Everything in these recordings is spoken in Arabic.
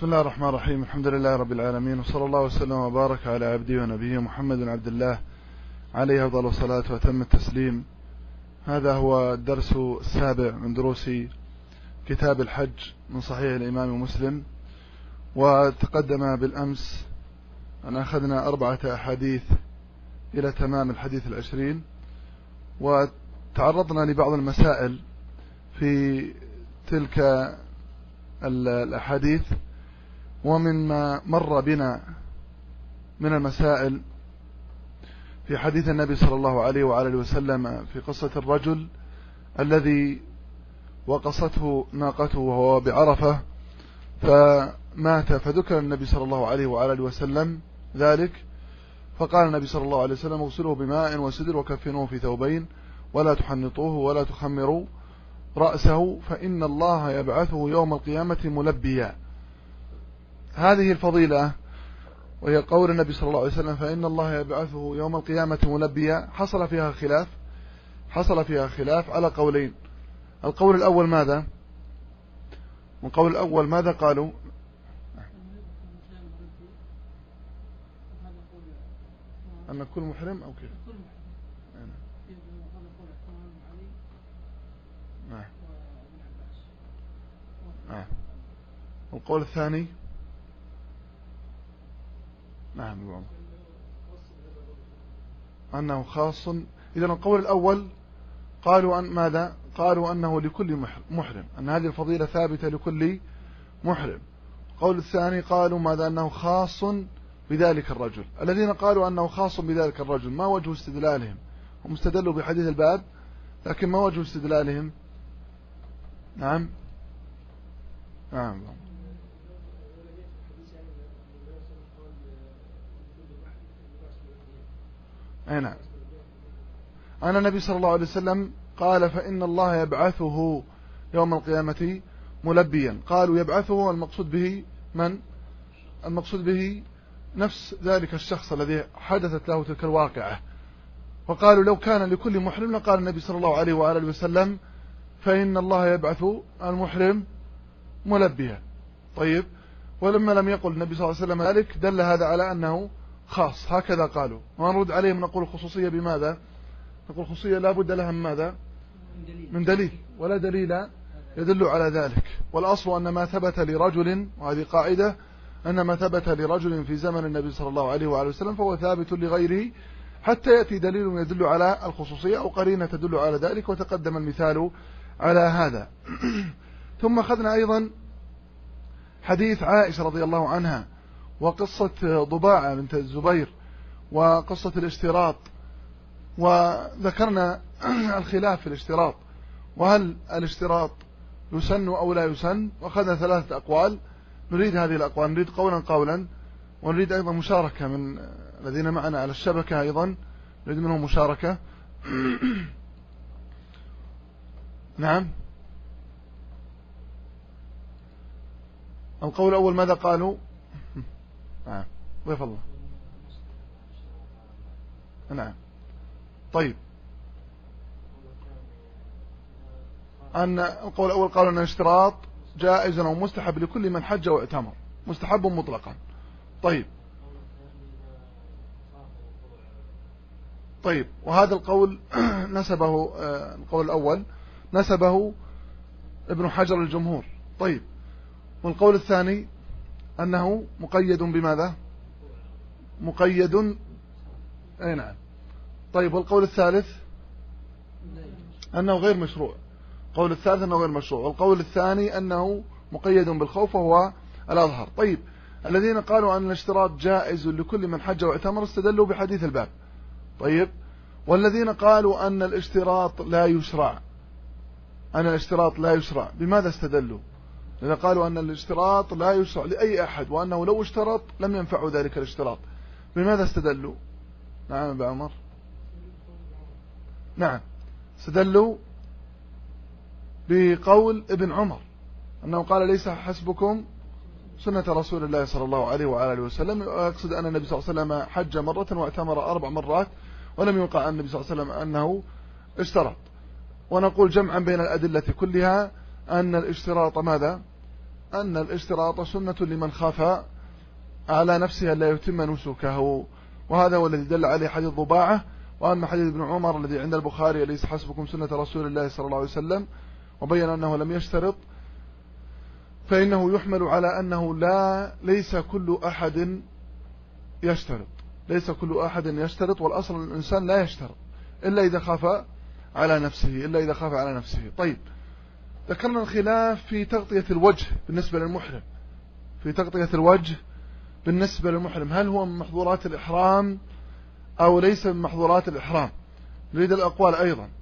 بسم الله الرحمن الرحيم. الحمد لله رب العالمين، وصلى الله وسلم وبارك على عبده ونبيه محمد بن عبد الله عليه أفضل الصلاة وأتم التسليم. هذا هو الدرس السابع من دروس كتاب الحج من صحيح الإمام مسلم. وتقدم بالأمس أن أخذنا 4 أحاديث إلى تمام الحديث 20، وتعرضنا لبعض المسائل في تلك الأحاديث. ومن ما مر بنا من المسائل في حديث النبي صلى الله عليه وآله وسلم في قصة الرجل الذي وقصته ناقته وهو بعرفة فمات، فذكر النبي صلى الله عليه وآله وسلم ذلك، فقال النبي صلى الله عليه وسلم: اغسلوه بماء وسدر وكفنوه في ثوبين ولا تحنطوه ولا تخمروا رأسه فإن الله يبعثه يوم القيامة ملبيا. هذه الفضيلة وهي قول النبي صلى الله عليه وسلم فإن الله يبعثه يوم القيامة ملبيا حصل فيها خلاف على قولين. القول الأول ماذا؟ والقول الأول ماذا قالوا؟ أن كل محرم أو كيف؟ والقول الثاني نعم أنه خاص. إذن القول الأول قالوا أن ماذا؟ قالوا أنه لكل محرم، أن هذه الفضيلة ثابتة لكل محرم. القول الثاني قالوا ماذا؟ أنه خاص بذلك الرجل. الذين قالوا أنه خاص بذلك الرجل ما وجه استدلالهم؟ هم استدلوا بحديث الباب، لكن ما وجه استدلالهم؟ نعم نعم. أن النبي صلى الله عليه وسلم قال فإن الله يبعثه يوم القيامة ملبيا. قالوا يبعثه، المقصود به من؟ المقصود به نفس ذلك الشخص الذي حدثت له تلك الواقعة. وقالوا لو كان لكل محرم لقال النبي صلى الله عليه وآله وسلم فإن الله يبعث المحرم ملبيا. طيب، ولما لم يقل النبي صلى الله عليه وسلم ذلك دل هذا على أنه خاص، هكذا قالوا. ونرد عليهم نقول خصوصية بماذا؟ نقول خصوصية لا بد لها من ماذا؟ من دليل، ولا دليل يدل على ذلك. والأصل أن ما ثبت لرجل، وهذه قاعدة، أن ما ثبت لرجل في زمن النبي صلى الله عليه وآله وسلم فهو ثابت لغيره حتى يأتي دليل يدل على الخصوصية أو قرينة تدل على ذلك، وتقدم المثال على هذا. ثم أخذنا أيضا حديث عائشة رضي الله عنها، وقصة ضباعة بنت الزبير، وقصة الاشتراط، وذكرنا الخلاف في الاشتراط، وهل الاشتراط يسن أو لا يسن، وأخذنا 3 أقوال. نريد هذه الأقوال، نريد قولا، ونريد أيضا مشاركة من الذين معنا على الشبكة، أيضا نريد منهم مشاركة. نعم. القول الأول ماذا قالوا؟ ضيف الله. نعم. طيب، أن القول الأول قالوا أن الاشتراط جائز أو مستحب لكل من حج واعتمر، مستحب مطلقا. طيب، وهذا القول نسبه القول الأول نسبه ابن حجر الجمهور. طيب، والقول الثاني أنه مقيد بماذا؟ مقيد. أي نعم. طيب، والقول الثالث أنه غير مشروع. القول الثالث أنه غير مشروع، والقول الثاني أنه مقيد بالخوف وهو الأظهر. طيب، الذين قالوا أن الاشتراط جائز لكل من حج واعتمر استدلوا بحديث الباب. طيب، والذين قالوا أن الاشتراط لا يشرع بماذا استدلوا؟ إذا قالوا أن الاشتراط لا يشرع لأي أحد، وأنه لو اشترط لم ينفع ذلك الاشتراط، بماذا استدلوا؟ نعم أبا عمر. نعم، استدلوا بقول ابن عمر أنه قال ليس حسبكم سنة رسول الله صلى الله عليه وآله وسلم. أقصد أن النبي صلى الله عليه وسلم حج مرة واعتمر 4 مرات، ولم يوقع عن النبي صلى الله عليه وسلم أنه اشترط. ونقول جمعا بين الأدلة كلها أن الاشتراط ماذا؟ أن الاشتراط سنة لمن خاف على نفسه لا يتم نسكه، وهذا هو الذي دل عليه حديث ضباعة. وأما حديث ابن عمر الذي عند البخاري ليس حسبكم سنة رسول الله صلى الله عليه وسلم وبين أنه لم يشترط، فإنه يحمل على أنه ليس كل أحد يشترط، ليس كل أحد يشترط، والأصل الإنسان لا يشترط إلا إذا خاف على نفسه، طيب، ذكرنا الخلاف في تغطية الوجه بالنسبة للمحرم، هل هو من محظورات الإحرام أو ليس من محظورات الإحرام؟ نريد الأقوال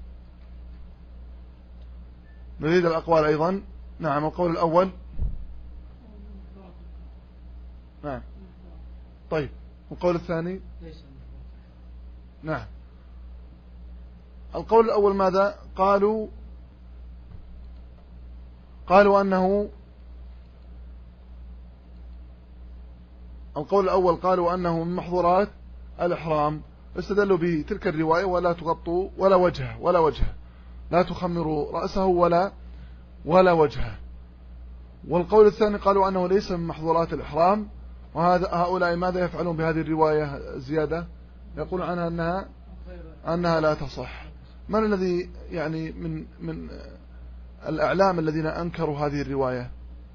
أيضا. نعم، القول الأول. نعم، طيب، والقول الثاني. نعم، القول الأول ماذا قالوا أنه القول الأول قالوا أنه من محظورات الإحرام، استدلوا به تلك الرواية: ولا تغطوا ولا وجهه، لا تخمروا رأسه ولا وجهه. والقول الثاني قالوا أنه ليس من محظورات الإحرام، هؤلاء ماذا يفعلون بهذه الرواية زيادة؟ يقولون عنها أنها لا تصح. من الذي يعني من الأعلام الذين أنكروا هذه الرواية؟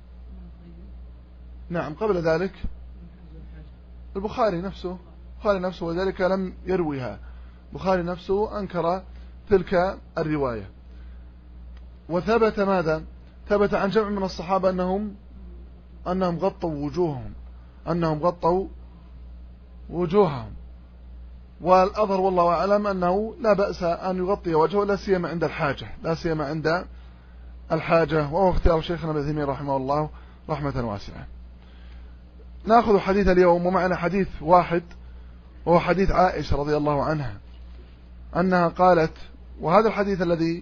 نعم، قبل ذلك البخاري نفسه، وذلك لم يرويها. البخاري نفسه أنكر تلك الرواية. وثبت ماذا؟ ثبت عن جمع من الصحابة أنهم غطوا وجوههم، والأظهر والله أعلم أنه لا بأس أن يغطي وجهه، لا سيما عند الحاجة، وهو اختيار شيخنا ابن تيمية رحمه الله رحمة واسعة. نأخذ حديث اليوم، ومعنا حديث واحد، وهو حديث عائشة رضي الله عنها أنها قالت، وهذا الحديث الذي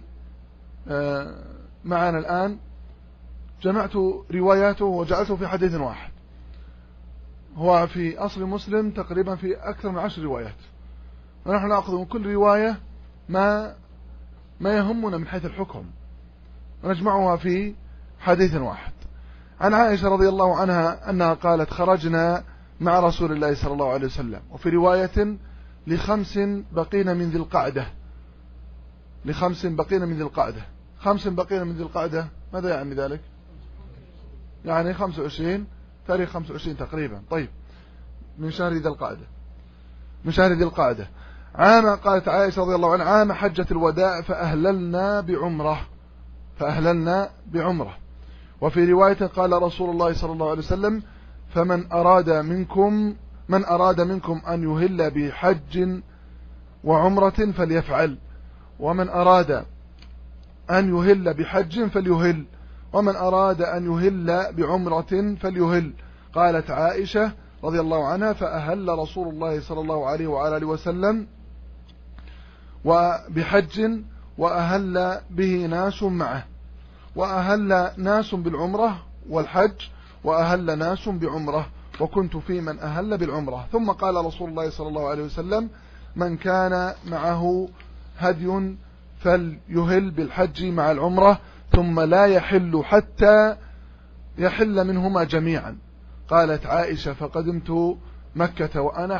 معنا الآن جمعت رواياته وجعلته في حديث واحد، هو في أصل مسلم تقريبا في أكثر من 10 روايات، ونحن نأخذ من كل رواية ما يهمنا من حيث الحكم ونجمعها في حديث واحد. عن عائشة رضي الله عنها أنها قالت: خرجنا مع رسول الله صلى الله عليه وسلم، وفي رواية ل5 بقين من ذي القعدة. 5 بقين من ذي القعدة، ماذا يعني ذلك؟ يعني 25 تاريخ 25 تقريبا. طيب، من شهر ذي القعدة عام، قالت عائشة رضي الله عنها: عام حجة الوداع فأهللنا بعمرة. وفي رواية قال رسول الله صلى الله عليه وسلم: فمن أراد منكم أن يهل بحج وعمرة فليفعل، ومن أراد أن يهل بحج فليهل، ومن أراد أن يهل بعمرة فليهل. قالت عائشة رضي الله عنها: فأهل رسول الله صلى الله عليه وآله وسلم وبحج، وأهل به ناس معه، وأهل ناس بالعمرة والحج، وأهل ناس بعمرة، وكنت في من أهل بالعمرة. ثم قال رسول الله صلى الله عليه وسلم: من كان معه هدي فليهل بالحج مع العمرة، ثم لا يحل حتى يحل منهما جميعا. قالت عائشة: فقدمت مكة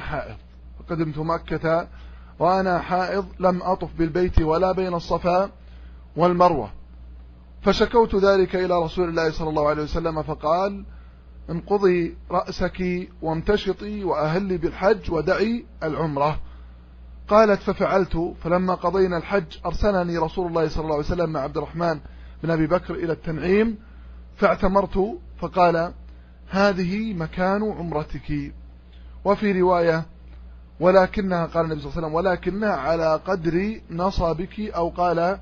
وأنا حائض لم أطف بالبيت ولا بين الصفا والمروة، فشكوت ذلك إلى رسول الله صلى الله عليه وسلم، فقال: انقضي رأسك وامتشطي وأهلي بالحج ودعي العمرة. قالت: ففعلت، فلما قضينا الحج أرسلني رسول الله صلى الله عليه وسلم مع عبد الرحمن بن أبي بكر إلى التنعيم، فاعتمرت، فقال: هذه مكان عمرتك. وفي رواية: ولكنها، قال النبي صلى الله عليه وسلم: ولكنها على قدر نصبك، أو قال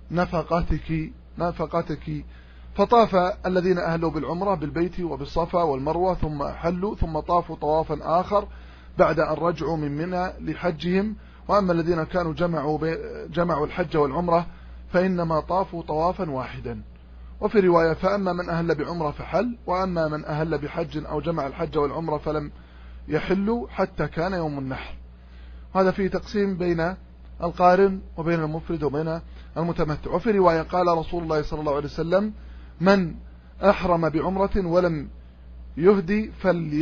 نفقتك. فطاف الذين أهلوا بالعمرة بالبيت وبالصفا والمروة، ثم أحلوا، ثم طافوا طوافا آخر بعد أن رجعوا من منى لحجهم. وأما الذين كانوا جمعوا الحج والعمرة فإنما طافوا طوافا واحدا. وفي رواية: فأما من أهل بعمرة فحل، وأما من أهل بحج أو جمع الحج والعمرة فلم يحلوا حتى كان يوم النحر. هذا فيه تقسيم بين القارن وبين المفرد وبين المتمتع. وفي رواية: قال رسول الله صلى الله عليه وسلم: من أحرم بعمرة ولم يهدي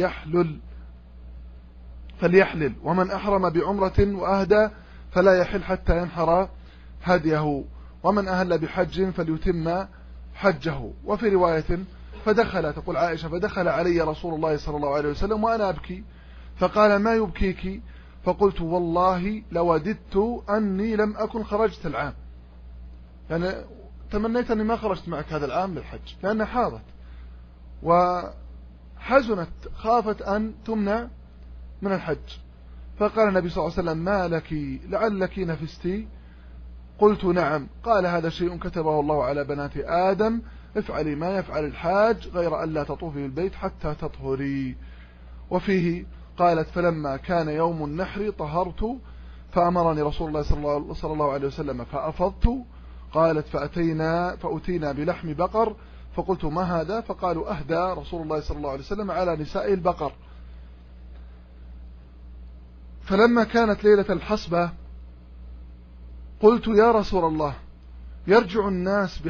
فليحلل، ومن أحرم بعمرة وأهدى فلا يحل حتى ينحر هديه، ومن أهل بحج فليتم حجه. وفي رواية فدخل، تقول عائشة، فدخل علي رسول الله صلى الله عليه وسلم وأنا أبكي فقال ما يبكيك؟ فقلت والله لوددت أني لم أكن خرجت العام، يعني تمنيت أني ما خرجت معك هذا العام للحج، لأنها حاضت وحزنت، خافت أن تمنع من الحج. فقال النبي صلى الله عليه وسلم ما لك لعلك نفستي؟ قلت نعم. قال هذا شيء كتبه الله على بنات آدم، افعلي ما يفعل الحاج غير أن لا تطوفي بالبيت حتى تطهري. وفيه قالت فلما كان يوم النحر طهرت فأمرني رسول الله صلى الله عليه وسلم فأفضت. قالت فأتينا بلحم بقر فقلت ما هذا؟ فقالوا أهدى رسول الله صلى الله عليه وسلم على نساء البقر. فلما كانت ليلة الحصبة قلت يا رسول الله يرجع الناس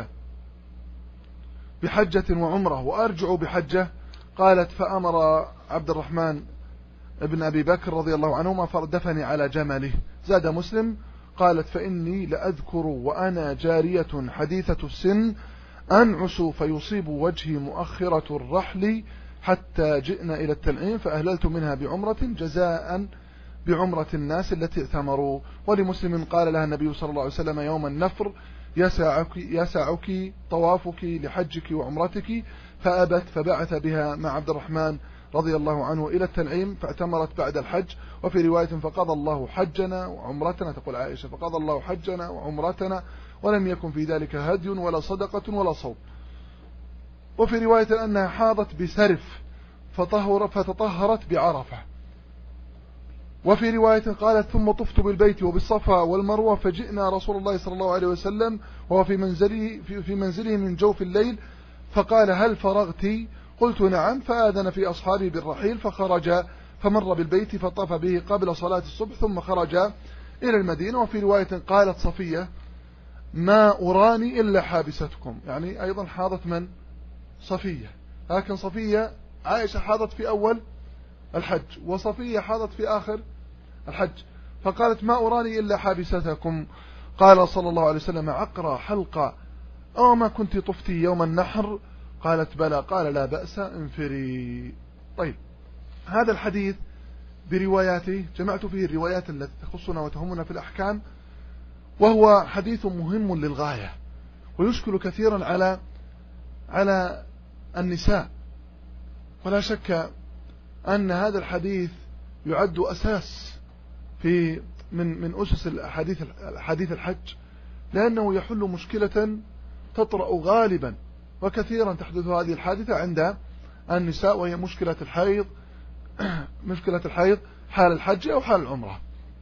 بحجة وعمرة وأرجع بحجة؟ قالت فأمر عبد الرحمن ابن أبي بكر رضي الله عنهما فردفني على جمله. زاد مسلم قالت فإني لأذكر وأنا جارية حديثة السن أنعس فيصيب وجهي مؤخرة الرحل حتى جئنا إلى التنعيم فأهللت منها بعمرة جزاء بعمرة الناس التي ائتمروا. ولمسلم قال لها النبي صلى الله عليه وسلم يوم النفر يسعك طوافك لحجك وعمرتك، فأبت فبعث بها مع عبد الرحمن رضي الله عنه إلى التنعيم فاعتمرت بعد الحج. وفي رواية فقضى الله حجنا وعمرتنا، تقول عائشة فقضى الله حجنا وعمرتنا ولم يكن في ذلك هدي ولا صدقة ولا صوم. وفي رواية أنها حاضت بسرف فتطهرت بعرفة. وفي رواية قالت ثم طفت بالبيت وبالصفا والمروة فجئنا رسول الله صلى الله عليه وسلم وهو في منزله من جوف الليل فقال هل فرغت؟ قلت نعم. فآذن في أصحابه بالرحيل فخرج فمر بالبيت فطاف به قبل صلاة الصبح ثم خرج إلى المدينة. وفي رواية قالت صفية ما أراني إلا حابستكم، يعني أيضا حاضت من؟ صفية. لكن صفية عائشة حاضت في أول الحج وصفية حاضت في آخر الحج. فقالت ما أراني إلا حابستكم. قال صلى الله عليه وسلم عقرى حلقة أو ما كنت طفتي يوم النحر؟ قالت بلى. قال لا بأس انفري. طيب هذا الحديث برواياته جمعت فيه الروايات التي تخصنا وتهمنا في الأحكام، وهو حديث مهم للغاية ويشكل كثيرا على النساء. ولا شك أن هذا الحديث يعد أساس من أسس حديث الحج، لأنه يحل مشكلة تطرأ غالبا وكثيرا تحدث هذه الحادثة عند النساء، وهي مشكلة الحيض حال الحج أو حال العمرة.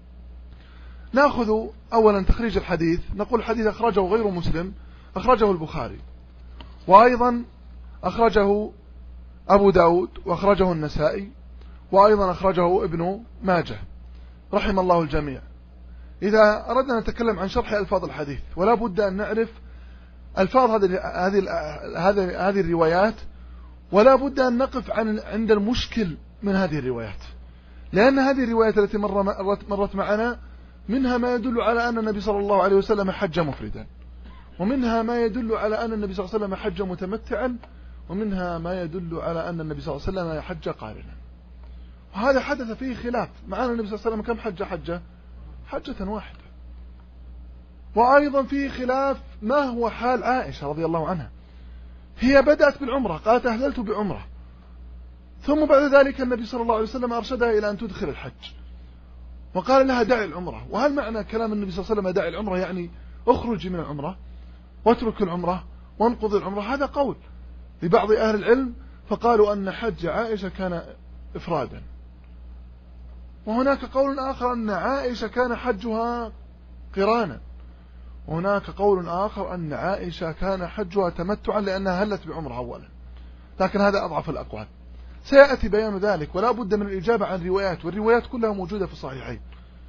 نأخذ أولا تخريج الحديث. نقول الحديث أخرجه غير مسلم، أخرجه البخاري، وأيضا أخرجه أبو داود، وأخرجه النسائي، وأيضا أخرجه ابن ماجه رحم الله الجميع. إذا أردنا أن نتكلم عن شرح ألفاظ الحديث ولا بد أن نعرف ألفاظ هذه الروايات، ولا بد أن نقف عند المشكل من هذه الروايات، لأن هذه الروايات التي مرت معنا منها ما يدل على أن النبي صلى الله عليه وسلم حج مفردا، ومنها ما يدل على أن النبي صلى الله عليه وسلم حج متمتعا، ومنها ما يدل على أن النبي صلى الله عليه وسلم حج قارنا. وهذا حدث فيه خلاف. معنا النبي صلى الله عليه وسلم كم حجة واحدة. وأيضا فيه خلاف ما هو حال عائشة رضي الله عنها. هي بدأت بالعمرة، قالت أهللت بعمرة، ثم بعد ذلك النبي صلى الله عليه وسلم أرشدها إلى أن تدخل الحج وقال لها دعي العمرة. وهل معنى كلام النبي صلى الله عليه وسلم دعي العمرة يعني اخرجي من العمرة واترك العمرة وانقض العمرة؟ هذا قول لبعض أهل العلم، فقالوا أن حج عائشة كان إفرادا. وهناك قول آخر أن عائشة كان حجها قرانا، وهناك قول آخر أن عائشة كان حجها تمتعا لأنها هلت بعمرها أولا، لكن هذا أضعف الأقوال. سيأتي بيان ذلك، ولا بد من الإجابة عن روايات، والروايات كلها موجودة في الصحيحين.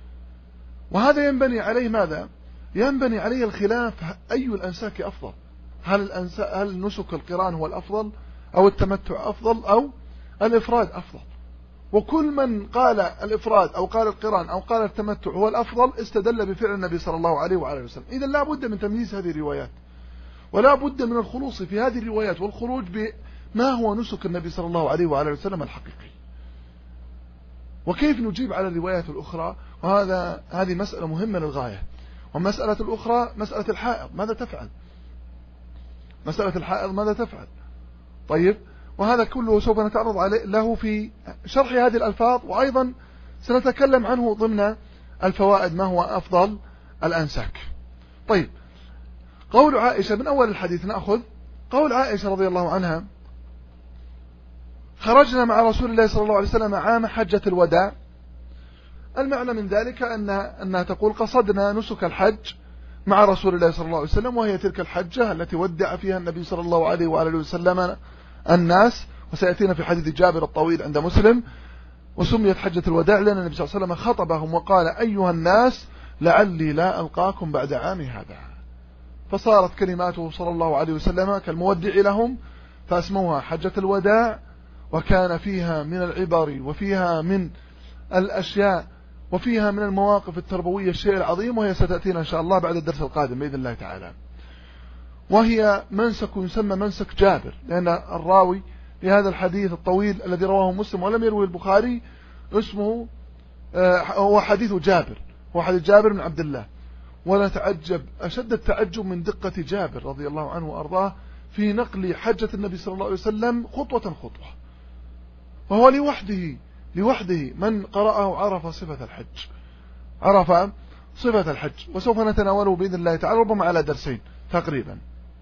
وهذا ينبني عليه ماذا؟ ينبني عليه الخلاف أي الأنساك أفضل، هل نسك القران هو الأفضل أو التمتع أفضل أو الإفراد أفضل؟ وكل من قال الإفراد أو قال القران أو قال التمتع هو الأفضل استدل بفعل النبي صلى الله عليه وآله وسلم. إذا لا بد من تمييز هذه الروايات، ولا بد من الخلوص في هذه الروايات والخروج بما هو نسك النبي صلى الله عليه وآله وسلم الحقيقي، وكيف نجيب على الروايات الأخرى. هذه مسألة مهمة للغاية. والمسألة الأخرى مسألة الحائض، ماذا تفعل؟ مسألة الحائض ماذا تفعل؟ طيب، وهذا كله سوف نتعرض له في شرح هذه الألفاظ، وأيضا سنتكلم عنه ضمن الفوائد ما هو أفضل الأنساك. طيب، قول عائشة من أول الحديث نأخذ قول عائشة رضي الله عنها: خرجنا مع رسول الله صلى الله عليه وسلم عام حجة الوداع. المعنى من ذلك أنها تقول: قصدنا نسك الحج مع رسول الله صلى الله عليه وسلم، وهي تلك الحجة التي ودع فيها النبي صلى الله عليه وآله وسلم الناس، وسيأتينا في حديث جابر الطويل عند مسلم. وسميت حجة الوداع لأن النبي صلى الله عليه وسلم خطبهم وقال: أيها الناس لعلي لا ألقاكم بعد عامي هذا. فصارت كلماته صلى الله عليه وسلم كالمودع لهم، فاسموها حجة الوداع. وكان فيها من العبر وفيها من الأشياء وفيها من المواقف التربوية الشيء العظيم، وهي ستأتينا إن شاء الله بعد الدرس القادم بإذن الله تعالى. وهي منسك يسمى منسك جابر، لأن الراوي لهذا الحديث الطويل الذي رواه مسلم ولم يروي البخاري اسمه هو حديث جابر، هو حديث جابر بن عبد الله. ونتعجب أشد التعجب من دقة جابر رضي الله عنه وأرضاه في نقل حجة النبي صلى الله عليه وسلم خطوة خطوة، وهو لوحده من قرأه عرف صفة الحج، وسوف نتناوله بإذن الله تعالى ربما على درسين تقريبا.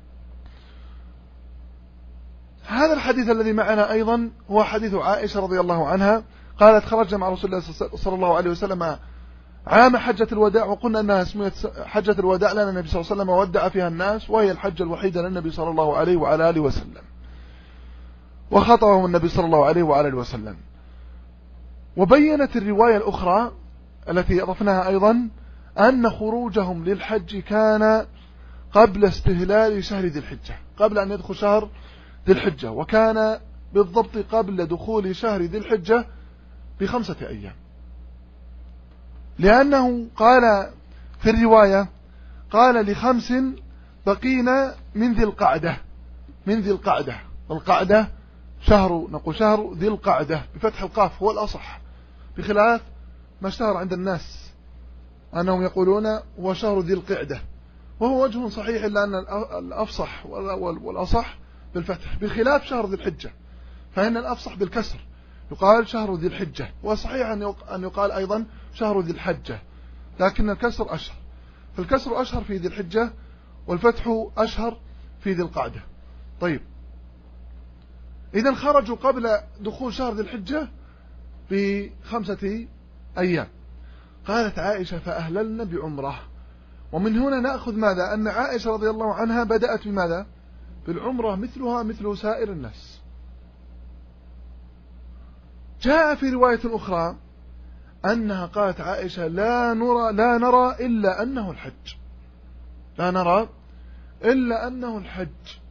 هذا الحديث الذي معنا أيضا هو حديث عائشة رضي الله عنها قالت: خرجنا مع رسول الله صلى الله عليه وسلم عام حجة الوداع، وقلنا أنها اسمها حجة الوداع لأن النبي صلى الله عليه وسلم ودع فيها الناس، وهي الحجة الوحيدة للنبي صلى الله عليه وعلى آله وسلم، وخطبهم النبي صلى الله عليه وعلى آله وسلم. وبينت الرواية الأخرى التي أضفناها أيضا أن خروجهم للحج كان قبل استهلال شهر ذي الحجة، قبل أن يدخل شهر ذي الحجة، وكان بالضبط قبل دخول شهر ذي الحجة ب5 أيام، لأنه قال في الرواية قال ل5 بقينا من ذي القعدة. القعدة نقول شهر ذي القعدة بفتح القاف هو الأصح، بخلاف ما اشتهر عند الناس أنهم يقولون هو شهر ذي القعدة، وهو وجه صحيح إلا أن الأفصح والأصح بالفتح، بخلاف شهر ذي الحجة فإن الأفصح بالكسر يقال شهر ذي الحجة، وصحيح أن يقال أيضا شهر ذي الحجة، لكن الكسر أشهر، فالكسر أشهر في ذي الحجة والفتح أشهر في ذي القعدة. طيب، إذن خرجوا قبل دخول شهر ذي الحجة ب5 أيام. قالت عائشة: فأهللنا بعمره. ومن هنا نأخذ ماذا؟ أن عائشة رضي الله عنها بدأت بماذا؟ بالعمرة مثلها مثل سائر الناس. جاء في رواية أخرى أنها قالت عائشة: لا نرى إلا أنه الحج، لا نرى إلا أنه الحج،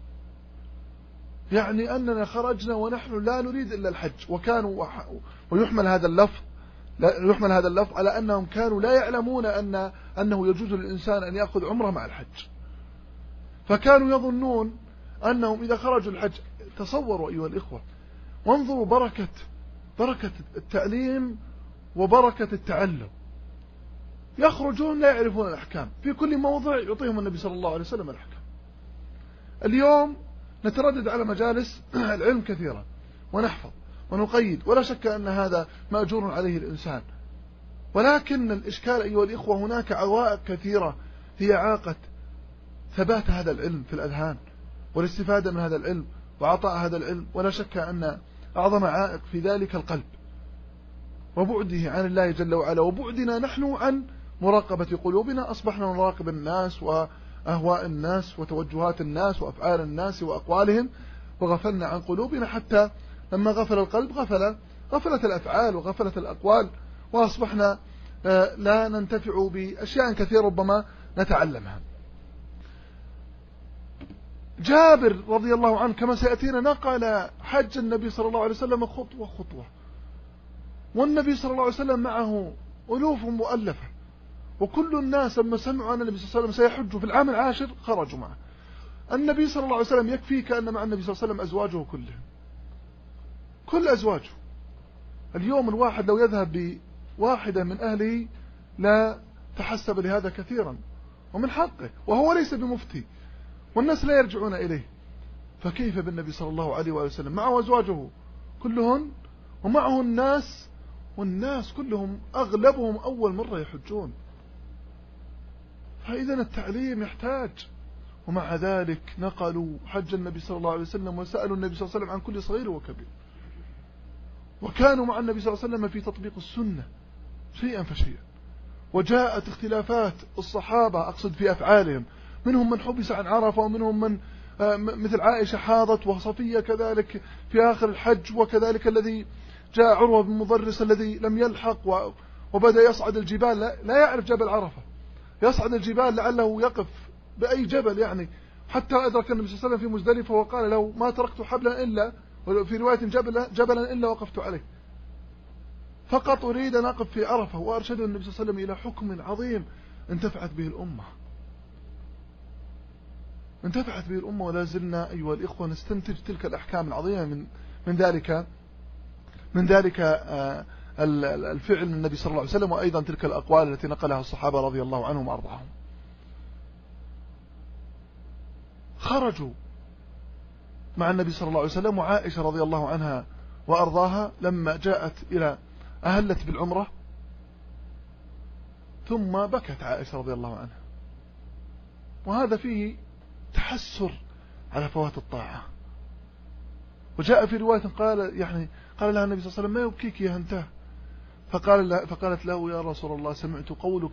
يعني أننا خرجنا ونحن لا نريد إلا الحج. وكانوا ويحمل هذا اللفظ على أنهم كانوا لا يعلمون أنه يجوز للإنسان أن يأخذ عمره مع الحج، فكانوا يظنون أنهم إذا خرجوا الحج. تصوروا أيها الإخوة، وانظروا بركة التعليم وبركة التعلم. يخرجون لا يعرفون الأحكام، في كل موضع يعطيهم النبي صلى الله عليه وسلم الأحكام. اليوم نتردد على مجالس العلم كثيرا ونحفظ ونقيد، ولا شك أن هذا مأجور عليه الإنسان، ولكن الإشكال أيها الإخوة هناك عوائق كثيرة هي عاقت ثبات هذا العلم في الأذهان والاستفادة من هذا العلم وعطاء هذا العلم. ولا شك أن أعظم عائق في ذلك القلب وبعده عن الله جل وعلا، وبعدنا نحن عن مراقبة قلوبنا. أصبحنا نراقب الناس وأهواء الناس وتوجهات الناس وأفعال الناس وأقوالهم، وغفلنا عن قلوبنا، حتى لما غفل القلب غفلت الأفعال وغفلت الأقوال، وأصبحنا لا ننتفع بأشياء كثيرة ربما نتعلمها. جابر رضي الله عنه كما سيأتينا نقل حج النبي صلى الله عليه وسلم خطوة خطوة، والنبي صلى الله عليه وسلم معه ألوف مؤلفة، وكل الناس لما سمعوا أن النبي صلى الله عليه وسلم سيحج في العام العاشر خرجوا معه. النبي صلى الله عليه وسلم يكفي كأن مع النبي صلى الله عليه وسلم أزواجه كلهم، كل أزواجه. اليوم الواحد لو يذهب بواحدة من أهله لا تحسب لهذا كثيرا، ومن حقه، وهو ليس بمفتي، والناس لا يرجعون إليه. فكيف بالنبي صلى الله عليه وسلم معه أزواجه كلهن ومعه الناس، والناس كلهم أغلبهم أول مرة يحجون. فإذا التعليم يحتاج. ومع ذلك نقلوا حج النبي صلى الله عليه وسلم وسألوا النبي صلى الله عليه وسلم عن كل صغير وكبير، وكانوا مع النبي صلى الله عليه وسلم في تطبيق السنة شيئا فشيئا. وجاءت اختلافات الصحابة أقصد في أفعالهم، منهم من حبس عن عرفة، ومنهم من مثل عائشة حاضت، وصفية كذلك في آخر الحج، وكذلك الذي جاء عروة بن مضرس الذي لم يلحق وبدأ يصعد الجبال، لا يعرف جبل عرفة، يصعد الجبال لعله يقف بأي جبل يعني، حتى أدرك النبي صلى الله عليه وسلم في مزدلفة وقال له ما تركت حبلا إلا، وفي رواية جبلا إلا وقفت عليه، فقط أريد أن أقف في عرفة. وأرشده النبي صلى الله عليه وسلم إلى حكم عظيم انتفعت به الأمة، انتفعت به الأمة، ولا زلنا أيها الإخوة نستنتج تلك الأحكام العظيمة من ذلك الفعل من النبي صلى الله عليه وسلم، وأيضا تلك الأقوال التي نقلها الصحابة رضي الله عنهم وأرضاهم. خرجوا مع النبي صلى الله عليه وسلم، وعائشة رضي الله عنها وأرضاها لما جاءت إلى أهلت بالعمرة، ثم بكت عائشة رضي الله عنها، وهذا فيه تحسر على فوات الطاعة. وجاء في رواية قال لها النبي صلى الله عليه وسلم ما يبكيك يا هنتاه؟ فقالت له يا رسول الله سمعت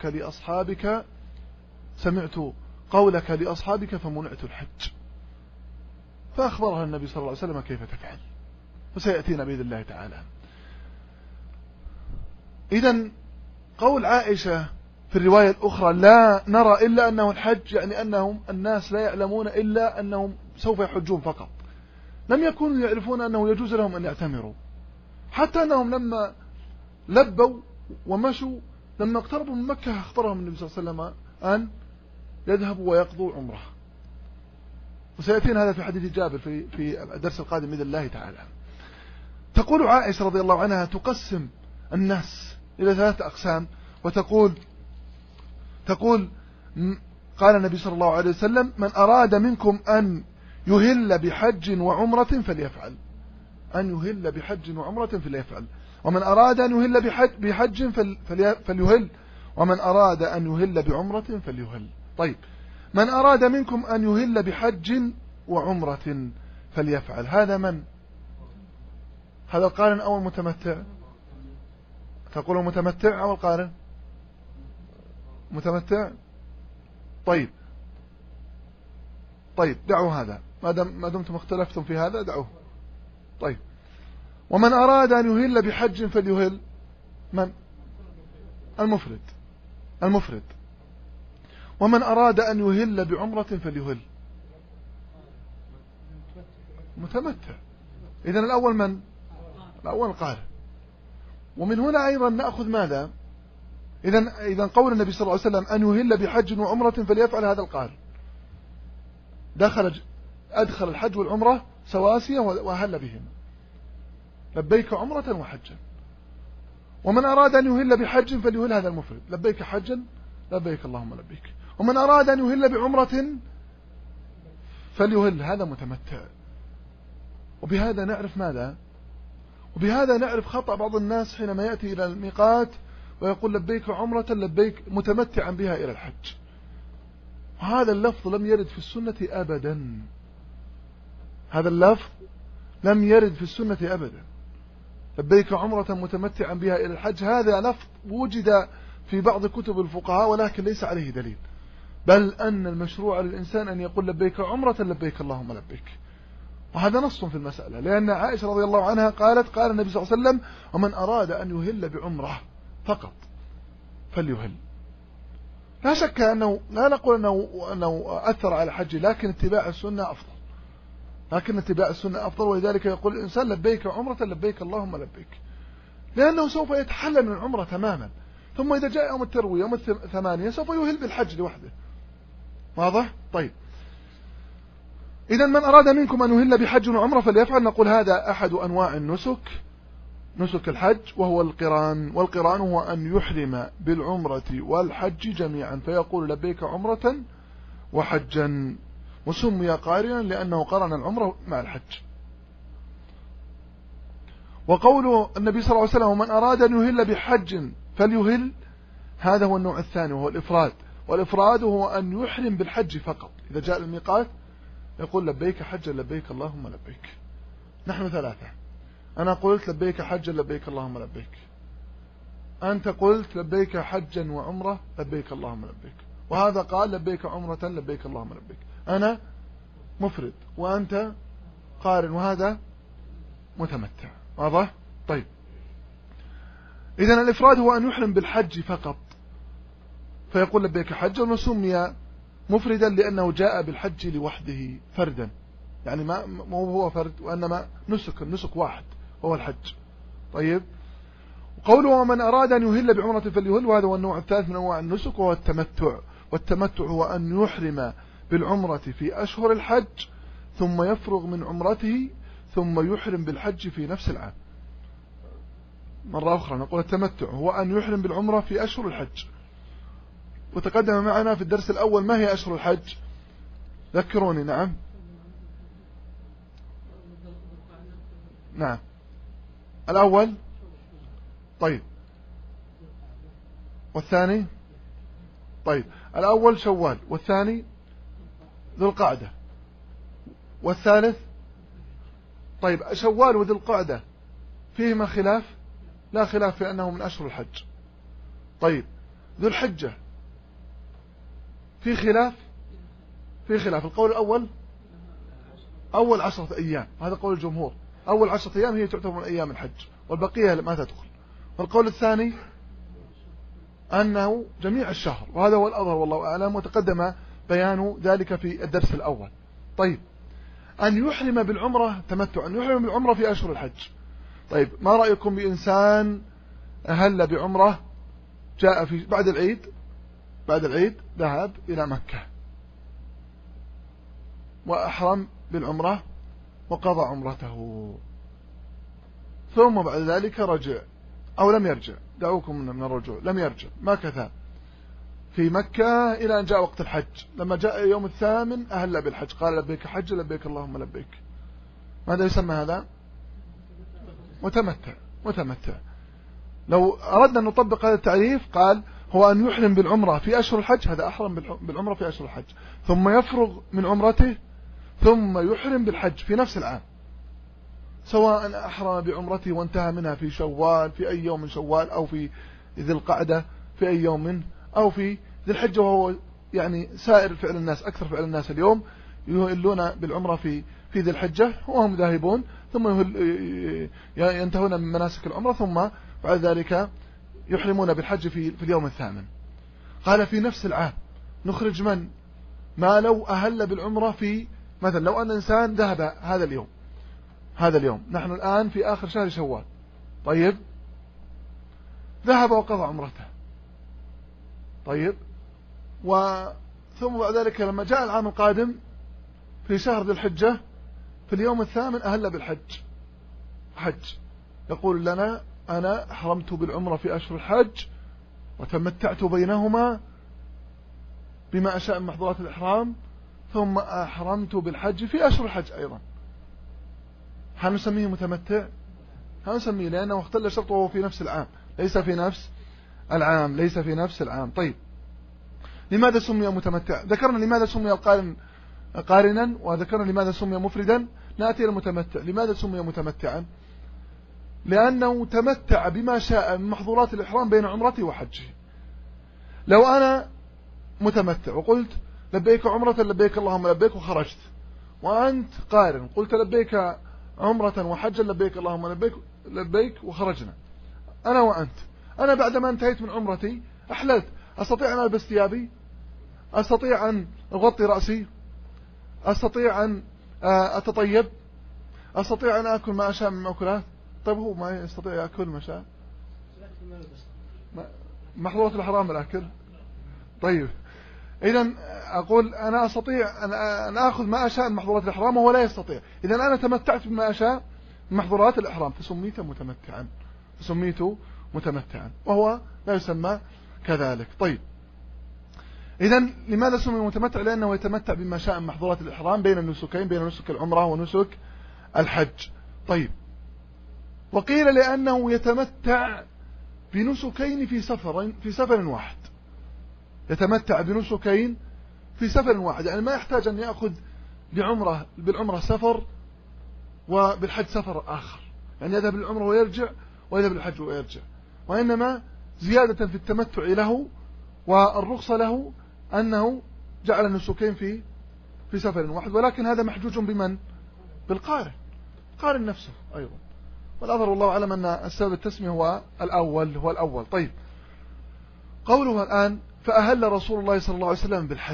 قولك لأصحابك فمنعت الحج. فأخبرها النبي صلى الله عليه وسلم كيف تفعل، وسيأتينا بإذن الله تعالى. إذن قول عائشة في الرواية الأخرى لا نرى إلا أنه الحج، يعني أنهم الناس لا يعلمون إلا أنهم سوف يحجون فقط، لم يكونوا يعرفون أنه يجوز لهم أن يعتمروا، حتى أنهم لما لبوا ومشوا لما اقتربوا من مكة اخبرهم النبي صلى الله عليه وسلم أن يذهبوا ويقضوا عمره. وسيأتينا هذا في حديث جابر في الدرس القادم بإذن الله تعالى. تقول عائشة رضي الله عنها تقسم الناس إلى 3 أقسام، وتقول قال النبي صلى الله عليه وسلم من أراد منكم أن يهل بحج وعمرة فليفعل، أن يهل بحج وعمرة فليفعل، ومن أراد أن يهل بحج فليهل، ومن أراد أن يهل بعمرة فليهل. طيب، من أراد منكم أن يهل بحج وعمرة فليفعل، هذا من؟ هذا القارن أو المتمتع؟ تقول المتمتع أو القارن؟ متمتع. طيب دعوا هذا، ما دمتم اختلفتم في هذا دعوه. طيب، ومن أراد أن يهل بحج فليهل، من؟ المفرد. ومن أراد أن يهل بعمرة فليهل، متمتع. إذن الأول من؟ الأول القارن. ومن هنا أيضا نأخذ ماذا؟ إذن قول النبي صلى الله عليه وسلم أن يهل بحج وعمرة فليفعل، هذا القارن أدخل الحج والعمرة سواسية وهل بهم، لبيك عمرة وحجا. ومن أراد أن يهل بحج فليهل، هذا المفرد، لبيك حجا لبيك اللهم لبيك. ومن أراد أن يهل بعمرة فليهل، هذا متمتع. وبهذا نعرف ماذا؟ وبهذا نعرف خطأ بعض الناس حينما يأتي إلى الميقات ويقول لبيك عمرة لبيك متمتعا بها إلى الحج، وهذا اللفظ لم يرد في السنة أبدا، هذا اللفظ لم يرد في السنة أبدا. لبيك عمرة متمتعا بها إلى الحج، هذا لفظ وجد في بعض كتب الفقهاء ولكن ليس عليه دليل، بل أن المشروع للإنسان أن يقول لبيك عمرة لبيك اللهم لبيك. وهذا نص في المسألة، لأن عائشة رضي الله عنها قالت قال النبي صلى الله عليه وسلم ومن أراد أن يهل بعمرة فقط فليهل. لا شك أنه لا نقول أنه أثر على حجه، لكن اتباع السنة أفضل، ولذلك يقول الإنسان لبيك عمرة لبيك اللهم لبيك، لأنه سوف يتحلل من العمرة تماما، ثم إذا جاء يوم التروية يوم 8 سوف يهل بالحج لوحده. واضح؟ طيب، إذا من أراد منكم أن يهل بحج وعمرة فليفعل. نقول هذا أحد أنواع نسك الحج، وهو القران. والقران هو أن يحرم بالعمرة والحج جميعا، فيقول لبيك عمرة وحجا، وسمي قارنا لأنه قرن العمرة مع الحج. وقول النبي صلى الله عليه وسلم ومن أراد أن يهل بحج فليهل، هذا هو النوع الثاني وهو الإفراد. والإفراد هو أن يحرم بالحج فقط، إذا جاء الميقات يقول لبيك حجا لبيك اللهم لبيك. نحن 3، أنا قلت لبيك حجا لبيك اللهم لبيك، أنت قلت لبيك حجا وعمرة لبيك اللهم لبيك، وهذا قال لبيك عمرة لبيك اللهم لبيك. أنا مفرد وأنت قارن وهذا متمتع. واضح؟ طيب، إذن الإفراد هو أن يحرم بالحج فقط فيقول لبيك حجا، وسمي مفردا لأنه جاء بالحج لوحده فردا، يعني ما هو فرد وإنما النسك واحد هو الحج. طيب، قوله ومن أراد أن يهل بعمرة فليهل، وهذا هو النوع الثالث من أنواع النسك وهو التمتع. والتمتع هو أن يحرم بالعمرة في أشهر الحج ثم يفرغ من عمرته ثم يحرم بالحج في نفس العام. مرة أخرى نقول التمتع هو أن يحرم بالعمرة في أشهر الحج، وتقدم معنا في الدرس الأول ما هي أشهر الحج؟ ذكروني. نعم، الأول. طيب، والثاني؟ طيب، الأول شوال، والثاني ذو القعدة، والثالث؟ طيب، شوال وذو القعدة فيهما خلاف؟ لا خلاف في أنه من أشهر الحج. طيب، ذو الحجة في خلاف؟ القول الأول أول 10 أيام، هذا قول الجمهور، أول 10 أيام هي تعتبر من أيام الحج والبقية ما تدخل. والقول الثاني أنه جميع الشهر، وهذا هو الأظهر والله أعلم، وتقدم بيان ذلك في الدرس الأول. طيب، أن يحرم بالعمرة تمتع، أن يحرم بالعمرة في أشهر الحج. طيب، ما رأيكم بإنسان أهل بعمرة جاء في بعد العيد ذهب إلى مكة وأحرم بالعمرة وقضى عمرته، ثم بعد ذلك رجع أو لم يرجع، دعوكم من الرجوع، لم يرجع، ما كثى في مكة إلى أن جاء وقت الحج. لما جاء يوم 8 أهل بالحج، قال لبيك حج لبيك اللهم لبيك. ماذا يسمى هذا؟ متمتع. لو أردنا أن نطبق هذا التعريف قال هو أن يحرم بالعمرة في أشهر الحج، هذا أحرم بالعمرة في أشهر الحج، ثم يفرغ من عمرته ثم يحرم بالحج في نفس العام، سواء أحرم بعمرته وانتهى منها في شوال في أي يوم من شوال، أو في ذي القعدة في أي يوم منه، أو في ذي الحجة، وهو يعني سائر فعل الناس، أكثر فعل الناس اليوم يهلون بالعمرة في ذي الحجة وهم ذاهبون، ثم ينتهون من مناسك العمرة، ثم بعد ذلك يحرمون بالحج في اليوم 8. قال في نفس العام نخرج من؟ ما لو أهل بالعمرة في مثلا، لو أن إنسان ذهب هذا اليوم نحن الآن في آخر شهر شوال، طيب، ذهب وقضى عمرته، طيب، ثم بعد ذلك لما جاء العام القادم في شهر ذي الحجة في اليوم 8 أهل بالحج، يقول لنا أنا أحرمت بالعمرة في أشهر الحج وتمتعت بينهما بما أشاء من محظورات الإحرام، ثم أحرمت بالحج في أشهر الحج أيضا. هل نسميه متمتع؟ هل نسميه؟ لأنه اختل شرطه وهو في نفس العام، ليس في نفس العام. طيب، لماذا سمي متمتع؟ ذكرنا لماذا سمي القارن قارنا، وذكرنا لماذا سمي مفردا. نأتي إلى المتمتع. لماذا سمي متمتعا؟ لأنه تمتع بما شاء من محظورات الإحرام بين عمرته وحجه. لو أنا متمتع وقلت لبيك عمرة لبيك اللهم لبيك وخرجت، وأنت قارن قلت لبيك عمرة وحجا لبيك اللهم لبيك وخرجنا أنا وأنت، أنا بعدما انتهيت من عمرتي أحللت، أستطيع أن ألبس ثيابي، أستطيع أن أغطي رأسي، أستطيع أن أتطيب، أستطيع أن أكل ما أشاء من المأكولات. طيب هو ما يستطيع يأكل ما شاء، محظورات الحرام الأكل. طيب إذن أقول أنا أستطيع أن أخذ ما أشاء من محظورات الإحرام وهو لا يستطيع. إذن أنا تمتعت بما أشاء من محظورات الإحرام فسميت متمتعا وهو لا يسمى كذلك. طيب إذن لماذا سمي متمتع؟ لأنه يتمتع بما شاء من محظورات الإحرام بين النسكين، بين نسك العمرة ونسك الحج. طيب وقيل لأنه يتمتع بنسكين في سفر واحد، يتمتع بنسكين في سفر واحد، يعني ما يحتاج أن يأخذ بالعمرة سفر وبالحج سفر آخر، يعني يذهب للعمرة ويرجع ويذهب للحج ويرجع، وإنما زيادة في التمتع له والرخصة له أنه جعل النسكين في سفر واحد. ولكن هذا محجوج بمن؟ بالقارن نفسه أيضا. والأظهر والله أعلم أن السبب التسمية هو الأول. طيب قوله الآن فأهل رسول الله صلى الله عليه وسلم بالحج.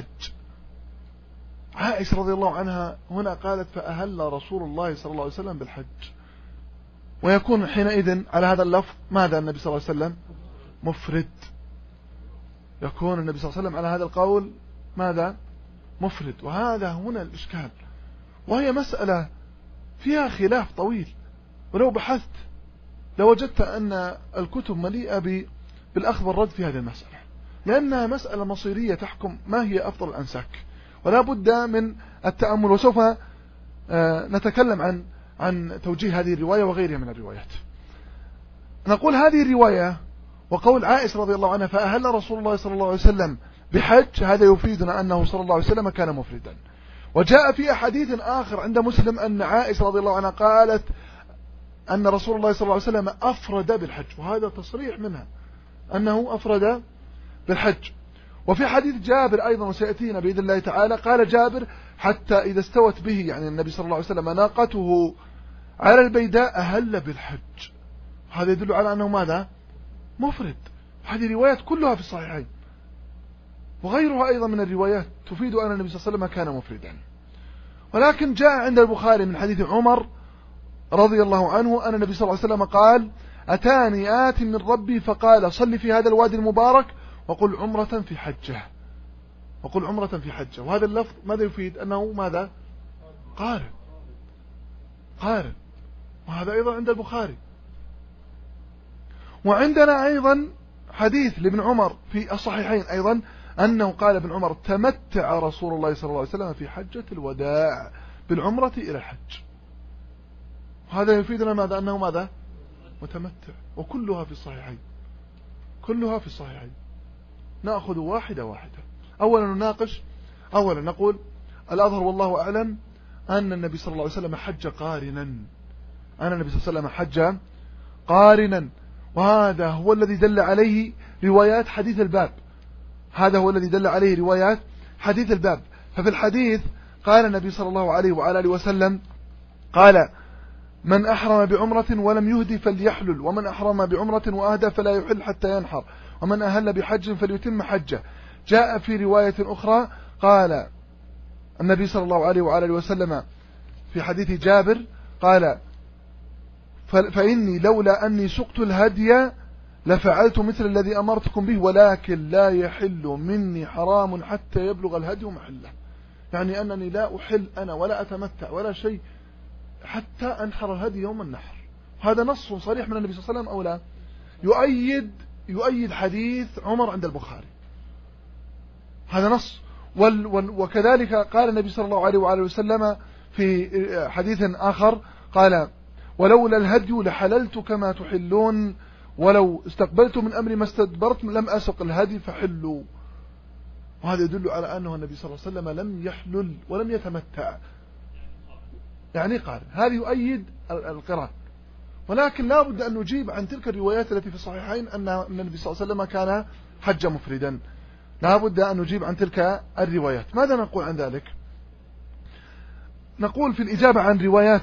عائشة رضي الله عنها هنا قالت فأهل رسول الله صلى الله عليه وسلم بالحج، ويكون حينئذ على هذا اللفظ ماذا النبي صلى الله عليه وسلم؟ مفرد. يكون النبي صلى الله عليه وسلم على هذا القول ماذا؟ مفرد. وهذا هنا الإشكال، وهي مسألة فيها خلاف طويل، ولو بحثت لوجدت أن الكتب مليئة بالأخذ والرد في هذه المسألة، لأنها مسألة مصيرية تحكم ما هي أفضل الأنساك، ولا بد من التأمل. وسوف نتكلم عن توجيه هذه الرواية وغيرها من الروايات. نقول هذه الرواية وقول عائشة رضي الله عنها فأهل رسول الله صلى الله عليه وسلم بحج، هذا يفيدنا أنه صلى الله عليه وسلم كان مفردا. وجاء في حديث آخر عند مسلم أن عائشة رضي الله عنها قالت أن رسول الله صلى الله عليه وسلم أفرد بالحج، وهذا تصريح منها أنه أفرد بالحج. وفي حديث جابر أيضا وسيأتينا بإذن الله تعالى، قال جابر حتى إذا استوت به يعني النبي صلى الله عليه وسلم ناقته على البيداء أهل بالحج. هذا يدل على أنه ماذا؟ مفرد. هذه روايات كلها في الصحيحين، وغيرها أيضا من الروايات تفيد أن النبي صلى الله عليه وسلم كان مفردا. ولكن جاء عند البخاري من حديث عمر رضي الله عنه أن النبي صلى الله عليه وسلم قال أتاني آت من ربي فقال صل في هذا الوادي المبارك وقل عمرة في حجة، وقل عمرة في حجة. وهذا اللفظ ماذا يفيد؟ أنه ماذا؟ قارن. وهذا أيضا عند البخاري. وعندنا أيضا حديث لابن عمر في الصحيحين أيضا أنه قال ابن عمر تمتع رسول الله صلى الله عليه وسلم في حجة الوداع بالعمرة إلى الحج. هذا يفيدنا ماذا؟ أنه ماذا؟ متمتع. وكلها في الصحيحين، كلها في الصحيحين. نأخذ واحدة. أولا نناقش، أولا نقول الأظهر والله أعلم أن النبي صلى الله عليه وسلم حج قارنا، وهذا هو الذي دل عليه روايات حديث الباب. ففي الحديث قال النبي صلى الله عليه وعلى آله وسلم قال من أحرم بعمرة ولم يهدي فليحلل، ومن أحرم بعمرة وأهدى فلا يحل حتى ينحر، ومن أهل بحج فليتم حجه. جاء في رواية أخرى قال النبي صلى الله عليه وعلى آله وسلم في حديث جابر قال فإني لولا أني سقت الهدي لفعلت مثل الذي أمرتكم به، ولكن لا يحل مني حرام حتى يبلغ الهدي محله. يعني أنني لا أحل أنا ولا أتمتع ولا شيء حتى أنحر الهدي يوم النحر. هذا نص صريح من النبي صلى الله عليه وسلم أو لا؟ يؤيد حديث عمر عند البخاري، هذا نص. وكذلك قال النبي صلى الله عليه وآله وسلم في حديث آخر قال ولولا الهدي لحللت كما تحلون، ولو استقبلت من أمري ما استدبرت لم أسق الهدي فحلوا. وهذا يدل على أنه النبي صلى الله عليه وسلم لم يحلل ولم يتمتع، يعني قال هذا يؤيد القران. ولكن لا بد أن نجيب عن تلك الروايات التي في الصحيحين أن النبي صلى الله عليه وسلم كان حج مفردا، لا بد أن نجيب عن تلك الروايات. ماذا نقول عن ذلك؟ نقول في الإجابة عن روايات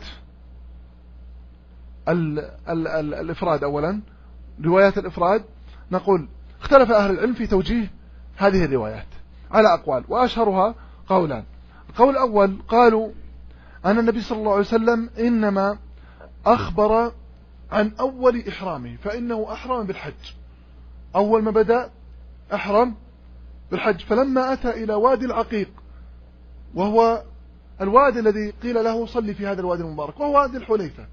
الإفراد. أولا روايات الإفراد نقول اختلف أهل العلم في توجيه هذه الروايات على أقوال، وأشهرها قولان. القول الأول قالوا أن النبي صلى الله عليه وسلم إنما أخبر عن أول إحرامه، فإنه أحرم بالحج، أول ما بدأ أحرم بالحج، فلما أتى إلى وادي العقيق وهو الوادي الذي قيل له صلي في هذا الوادي المبارك، وهو وادي الحليفة،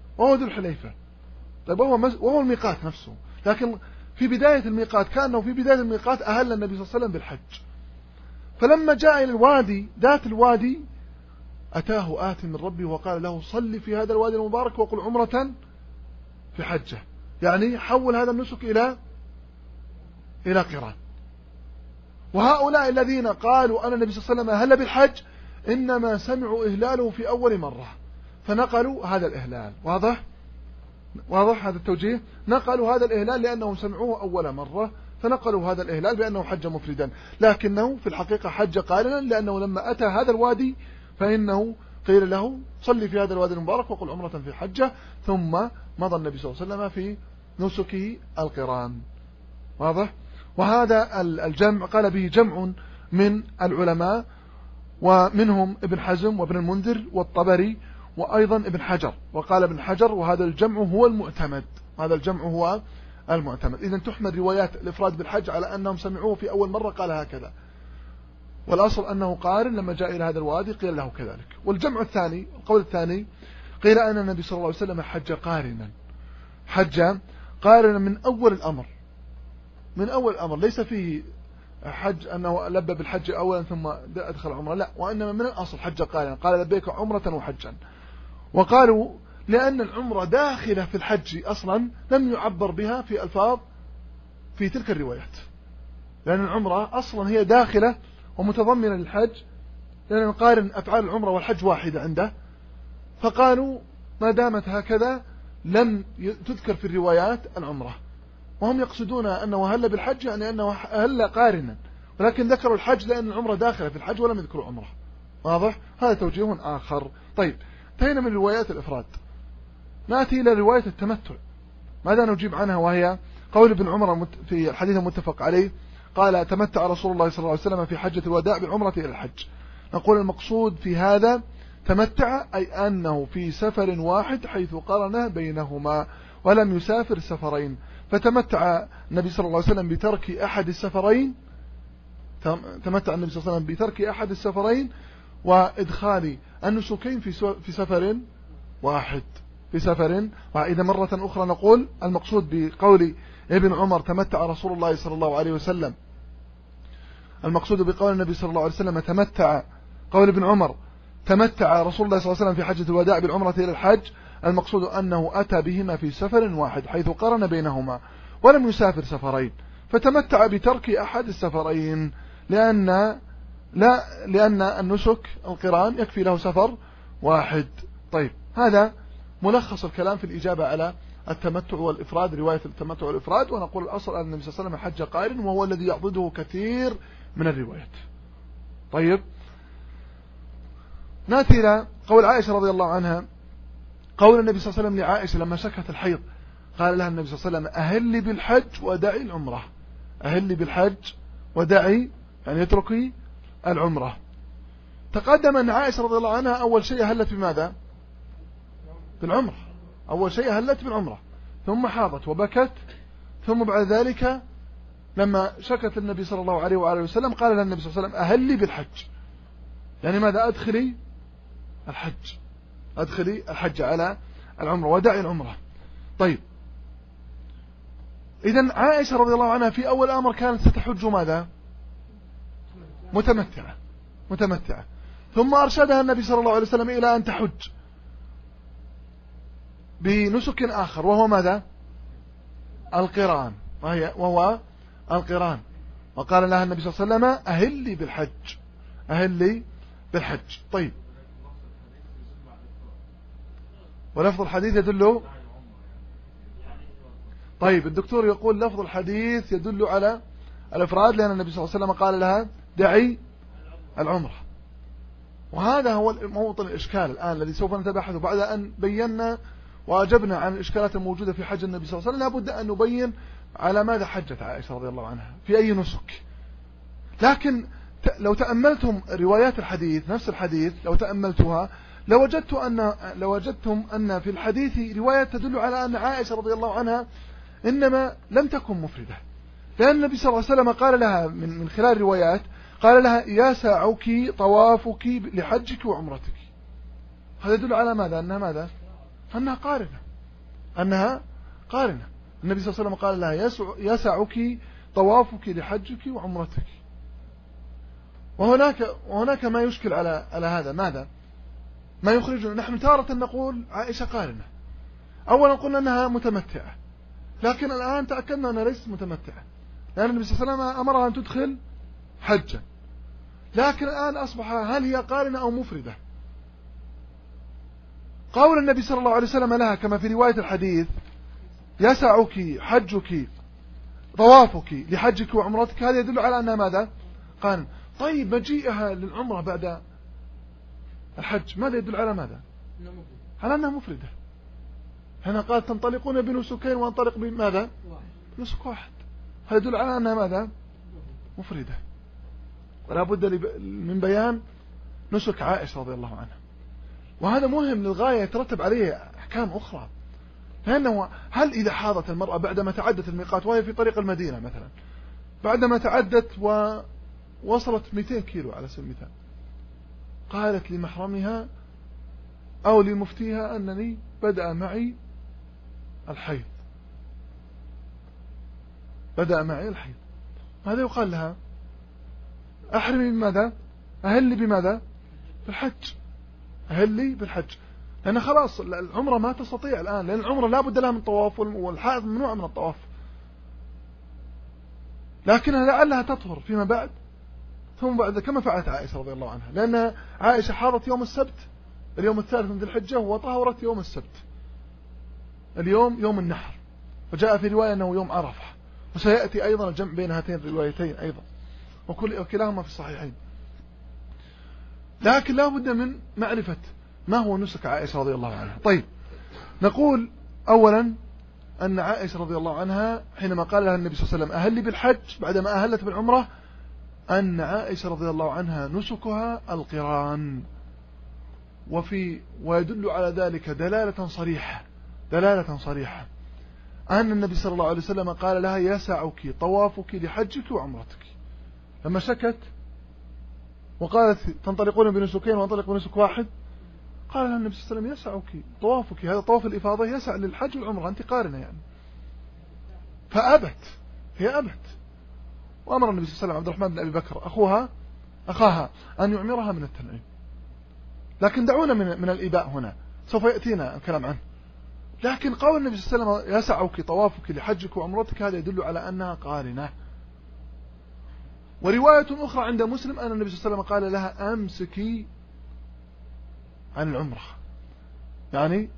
طيب وهو الميقات نفسه، لكن في بداية الميقات كأنه في بداية الميقات أهل النبي صلى الله عليه وسلم بالحج. فلما جاء إلى الوادي ذات الوادي أتاه آت من ربه وقال له صل في هذا الوادي المبارك وقل عمرة في حجة، يعني حول هذا النسك إلى قران. وهؤلاء الذين قالوا أن النبي صلى الله عليه وسلم أهل بالحج إنما سمعوا إهلاله في أول مرة فنقلوا هذا الإهلال. واضح هذا التوجيه؟ نقلوا هذا الإهلال لأنهم سمعوه أول مرة فنقلوا هذا الإهلال بأنه حج مفردا، لكنه في الحقيقة حج قارنا، لأنه لما أتى هذا الوادي فإنه قيل له صلي في هذا الوادي المبارك وقل عمرة في حجة، ثم مضى النبي صلى الله عليه وسلم في نسكه القران. واضح؟ وهذا الجمع قال به جمع من العلماء، ومنهم ابن حزم وابن المنذر والطبري وأيضا ابن حجر. وقال ابن حجر وهذا الجمع هو المعتمد، هذا الجمع هو المعتمد. إذن تحمل روايات الإفراد بالحج على أنهم سمعوه في أول مرة قال هكذا، والأصل أنه قارن لما جاء إلى هذا الوادي قيل له كذلك. والجمع الثاني، القول الثاني، قيل أن النبي صلى الله عليه وسلم حج قارنا من أول الأمر، ليس فيه حج أنه لبى بالحج أولا ثم أدخل عمره، لا، وإنما من الأصل حج قارنا، قال لبيك عمرة وحجا. وقالوا لأن العمرة داخلة في الحج أصلا لم يعبر بها في ألفاظ في تلك الروايات، لأن العمرة أصلا هي داخلة ومتضمنة للحج، لأن نقارن أفعال العمرة والحج واحدة عنده، فقالوا ما دامت هكذا لم تذكر في الروايات العمرة، وهم يقصدون أنه هل بالحج يعني أنه هل قارنا، ولكن ذكروا الحج لأن العمرة داخلة في الحج ولم يذكروا عمرة. واضح؟ هذا توجيه آخر. طيب، انتهينا من روايات الإفراد، نأتي إلى رواية التمتع. ماذا نجيب عنها؟ وهي قول ابن عمر في الحديث المتفق عليه، قال تمتع رسول الله صلى الله عليه وسلم في حجة الوداع بعمرة إلى الحج. نقول المقصود في هذا تمتع أي أنه في سفر واحد حيث قرن بينهما ولم يسافر سفرين، فتمتع النبي صلى الله عليه وسلم بترك أحد السفرين، وإدخال النسكين في سفر واحد. وإذا مرة أخرى نقول المقصود بقول ابن عمر تمتع رسول الله صلى الله عليه وسلم، المقصود بقول النبي صلى الله عليه وسلم تمتع، قول ابن عمر تمتع رسول الله صلى الله عليه وسلم في حجة الوداع بالعمرة إلى الحج، المقصود أنه أتى بهما في سفر واحد حيث قرن بينهما ولم يسافر سفرين، فتمتع بترك أحد السفرين لأن النسك القران يكفي له سفر واحد. طيب، هذا ملخص الكلام في الإجابة على التمتع والإفراد، رواية التمتع والإفراد. ونقول الأصل أن النبي صلى الله عليه وسلم حج قارن، وهو الذي يعضده كثير من الروايات. طيب، نأتي إلى قول عائشة رضي الله عنها، قول النبي صلى الله عليه وسلم لعائشة لما شكت الحيض، قال لها النبي صلى الله عليه وسلم أهلي بالحج ودعي العمرة، أهلي بالحج ودعي يعني اتركي العمرة. تقدم أن عائشة رضي الله عنها أول شيء هلت بماذا؟ بالعمرة، أول شيء هلت بالعمرة، ثم حاضت وبكت، ثم بعد ذلك لما شكت النبي صلى الله عليه وآله وسلم قال لها النبي صلى الله عليه وسلم أهلي بالحج، يعني ماذا؟ أدخلي الحج على العمرة ودعي العمرة. طيب، إذن عائشة رضي الله عنها في أول أمر كانت ستحج ماذا؟ متمتعة، ثم أرشدها النبي صلى الله عليه وسلم إلى أن تحج بنسك آخر، وهو ماذا؟ القران، وقال لها النبي صلى الله عليه وسلم أهلي بالحج. طيب، ولفظ الحديث يدل، طيب الدكتور يقول لفظ الحديث يدل على الإفراد، لأن النبي صلى الله عليه وسلم قال لها دعي العمرة. وهذا هو موطن الإشكال الآن الذي سوف نتبحثه بعد أن بينا وأجبنا عن الإشكالات الموجودة في حج النبي صلى الله عليه وسلم. لابد أن نبين على ماذا حجت عائشة رضي الله عنها، في أي نسك، لكن لو تأملتم روايات الحديث، نفس الحديث لو تأملتها لوجدتم أن في الحديث رواية تدل على أن عائشة رضي الله عنها إنما لم تكن مفردة، لأن النبي صلى الله عليه وسلم قال لها من خلال الروايات قال لها يسعك طوافك لحجك وعمرتك. هذا يدل على ماذا؟ أنها قارنة. النبي صلى الله عليه وسلم قال لها يسعك طوافك لحجك وعمرتك. وهناك ما يشكل على هذا، ماذا؟ ما يخرجنا. نحن تارة نقول عائشة قارنة، أولا قلنا أنها متمتعة، لكن الآن تأكدنا أنها ليست متمتعة، لأن النبي صلى الله عليه وسلم أمرها أن تدخل حجا. لكن الآن أصبح هل هي قارنة أو مفردة؟ قول النبي صلى الله عليه وسلم لها كما في رواية الحديث يسعك حجك طوافك لحجك وعمرتك، هذا يدل على أنها ماذا؟ قارنة. طيب مجيئها للعمرة بعد الحج ماذا يدل على ماذا؟ على أنها مفردة. هنا قال تنطلقون بنسكين وانطلق بماذا؟ نسك واحد. هذا يدل على أنها ماذا؟ مفردة. ولا بد من بيان نسك عائشة رضي الله عنها، وهذا مهم للغاية يترتب عليه أحكام أخرى. لأنه هل إذا حاضت المرأة بعدما تعدت الميقات وهي في طريق المدينة مثلا، بعدما تعدت ووصلت 200 كيلو على سبيل المثال، قالت لمحرمها أو لمفتيها أنني بدأ معي الحيض، ماذا يقال لها؟ أحرمي بماذا؟ أهلي بماذا؟ بالحج. لأن خلاص العمرة ما تستطيع الآن، لأن العمرة لا بد لها من طواف، والحائض ممنوع من الطواف، لكنها لعلها تطهر فيما بعد، ثم بعد كما فعلت عائشة رضي الله عنها، لأن عائشة حاضت يوم السبت، اليوم الثالث من ذي الحجة، وطهرت يوم السبت، اليوم يوم النحر، وجاء في رواية أنه يوم عرفة، وسيأتي أيضا الجمع بين هاتين الروايتين أيضا، وكلاهما في الصحيحين. لكن لا بد من معرفة ما هو نسك عائشة رضي الله عنها. طيب، نقول أولا أن عائشة رضي الله عنها حينما قال لها النبي صلى الله عليه وسلم أهلي بالحج بعدما أهلت بالعمرة، أن عائشة رضي الله عنها نسكها القران، ويدل على ذلك دلالة صريحة أن النبي صلى الله عليه وسلم قال لها يسعك طوافك لحجك وعمرتك. لما شكت وقالت تنطلقون بنسكين وانطلق بنسك واحد، قال لها النبي صلى الله عليه وسلم يسعك طوافك، هذا طواف الإفاضة يسع للحج والعمرة، أنت قارنة يعني. هي أبت، وأمر النبي صلى الله عليه وسلم عبد الرحمن بن أبي بكر أخاها أن يعمرها من التنعيم. لكن دعونا من الإباء هنا، سوف يأتينا الكلام عنه. لكن قول النبي صلى الله عليه وسلم يسعك طوافك لحجك وعمرتك، هذا يدل على أنها قارنة. ورواية أخرى عند مسلم أن النبي صلى الله عليه وسلم قال لها أمسكي عن العمرة، يعني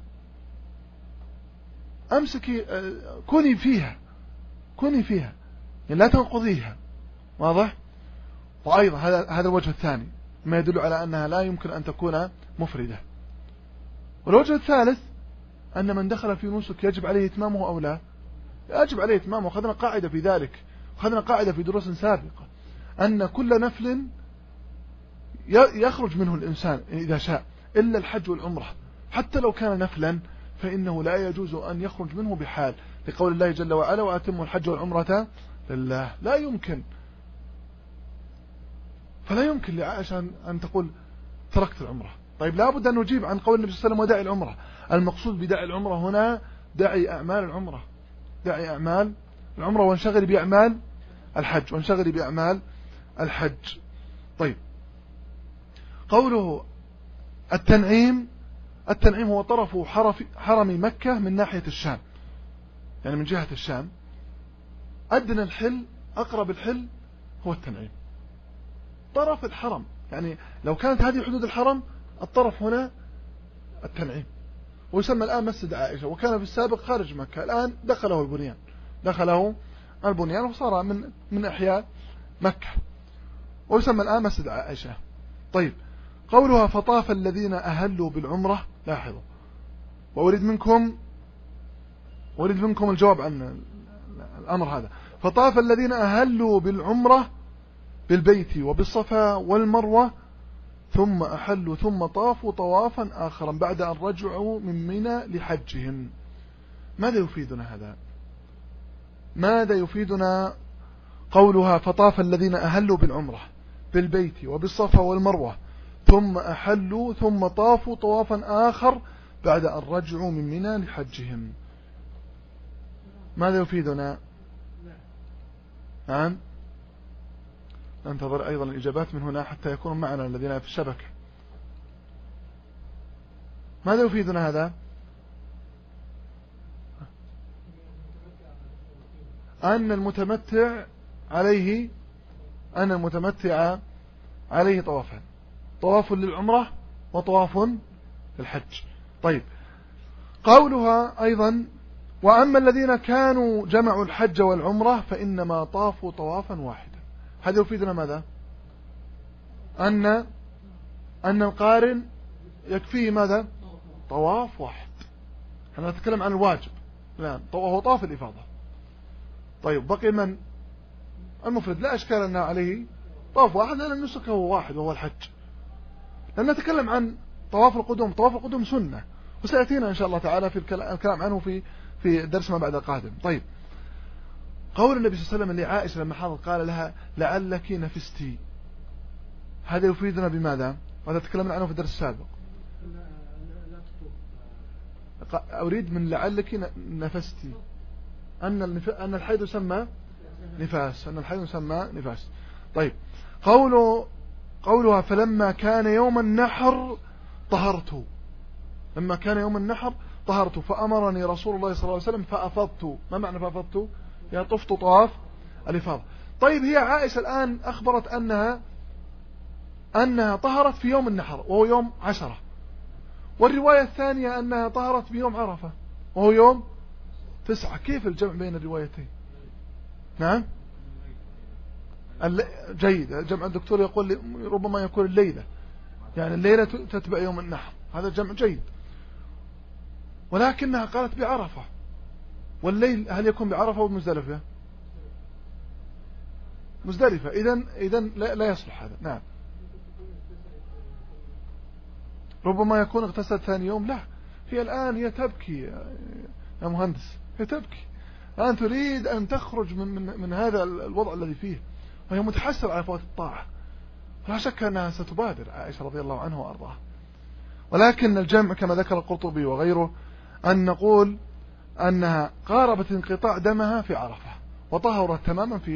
أمسكي، كوني فيها يعني لا تنقضيها، واضح؟ وأيضا هذا الوجه الثاني ما يدل على أنها لا يمكن أن تكون مفردة. والوجه الثالث أن من دخل في نسك يجب عليه إتمامه أو لا، يجب عليه إتمامه. أخذنا قاعدة في ذلك، أخذنا قاعدة في دروس سابقة، أن كل نفل يخرج منه الإنسان إذا شاء، إلا الحج والعمرة، حتى لو كان نفلا فإنه لا يجوز أن يخرج منه بحال، لقول الله جل وعلا وأتموا الحج والعمرة لله. لا يمكن، فلا يمكن لعائشة أن تقول تركت العمرة. طيب، لا بد أن نجيب عن قول النبي صلى الله عليه وسلم وداعي العمرة. المقصود بداعي العمرة هنا داعي أعمال العمرة، وانشغل بأعمال الحج. طيب، قوله التنعيم هو طرف حرم مكة من ناحية الشام، يعني من جهة الشام. أدنى الحل، أقرب الحل هو التنعيم، طرف الحرم، يعني لو كانت هذه حدود الحرم الطرف هنا التنعيم، ويسمى الآن مسجد عائشة، وكان في السابق خارج مكة، الآن دخله البنيان وصار من أحياء مكة، ويسمى الآن مسجد عائشة. طيب، قولها فطاف الذين أهلوا بالعمرة، لاحظوا، وأريد منكم الجواب عن الأمر هذا. فطاف الذين أهلوا بالعمرة بالبيت وبالصفا والمروة ثم أحلوا ثم طافوا طوافا آخرا بعد أن رجعوا من منى لحجهم. ماذا يفيدنا هذا؟ ماذا يفيدنا قولها فطاف الذين أهلوا بالعمرة بالبيت وبالصفا والمروة ثم أحلوا ثم طافوا طوافا آخر بعد أن رجعوا من منى لحجهم؟ ماذا يفيدنا؟ نعم، ننتظر أيضا الإجابات من هنا حتى يكونوا معنا الذين في الشبكة. ماذا يفيدنا هذا؟ أن المتمتع عليه طوافان، طواف للعمرة وطواف للحج. طيب، قولها أيضا وأما الذين كانوا جمعوا الحج والعمرة فإنما طافوا طوافا واحدا. هذا يفيدنا ماذا؟ أن القارن يكفيه ماذا؟ طواف واحد. احنا نتكلم عن الواجب الآن، هو طاف الإفاضة. طيب، بقي من؟ المفرد لا أشكال أن عليه طواف واحد، لأن النسك هو واحد وهو الحج. لأن نتكلم عن طواف القدوم. طواف القدوم سنة، وسيأتينا إن شاء الله تعالى في الكلام عنه في درس ما بعد القادم. طيب، قول النبي صلى الله عليه وسلم لعائشة لما حضر قال لها لعلك نفستي، هذا يفيدنا بماذا؟ وهذا تكلمنا عنه في الدرس السابق. أريد من لعلك نفستي أن الحيض يسمى نفاس، طيب، قولها فلما كان يوم النحر طهرت، لما كان يوم النحر طهرت فأمرني رسول الله صلى الله عليه وسلم فأفضت. ما معنى فأفضت؟ يعني طفت طواف الإفاضة. طيب، هي عائشة الآن أخبرت أنها طهرت في يوم النحر وهو يوم 10، والرواية الثانية أنها طهرت في يوم عرفة وهو يوم 9. كيف الجمع بين الروايتين؟ نعم، جيد. جمع الدكتور يقول ربما يكون الليلة، يعني الليلة تتبع يوم النحر، هذا جمع جيد. ولكنها قالت بعرفة، والليل هل يكون بعرفة أو بمزدلفة؟ مزدلفة. إذن لا يصلح هذا. نعم، ربما يكون اغتسلت ثاني يوم. لا، هي الآن هي تبكي يا مهندس، هي تبكي الآن، تريد أن تخرج من هذا الوضع الذي فيه، وهي متحسرة على فوات الطاعة. لا شك أنها ستبادر عائشة رضي الله عنها وأرضاها. ولكن الجمع كما ذكر القرطبي وغيره أن نقول أنها قاربت انقطاع دمها في عرفة وطهرت تماما في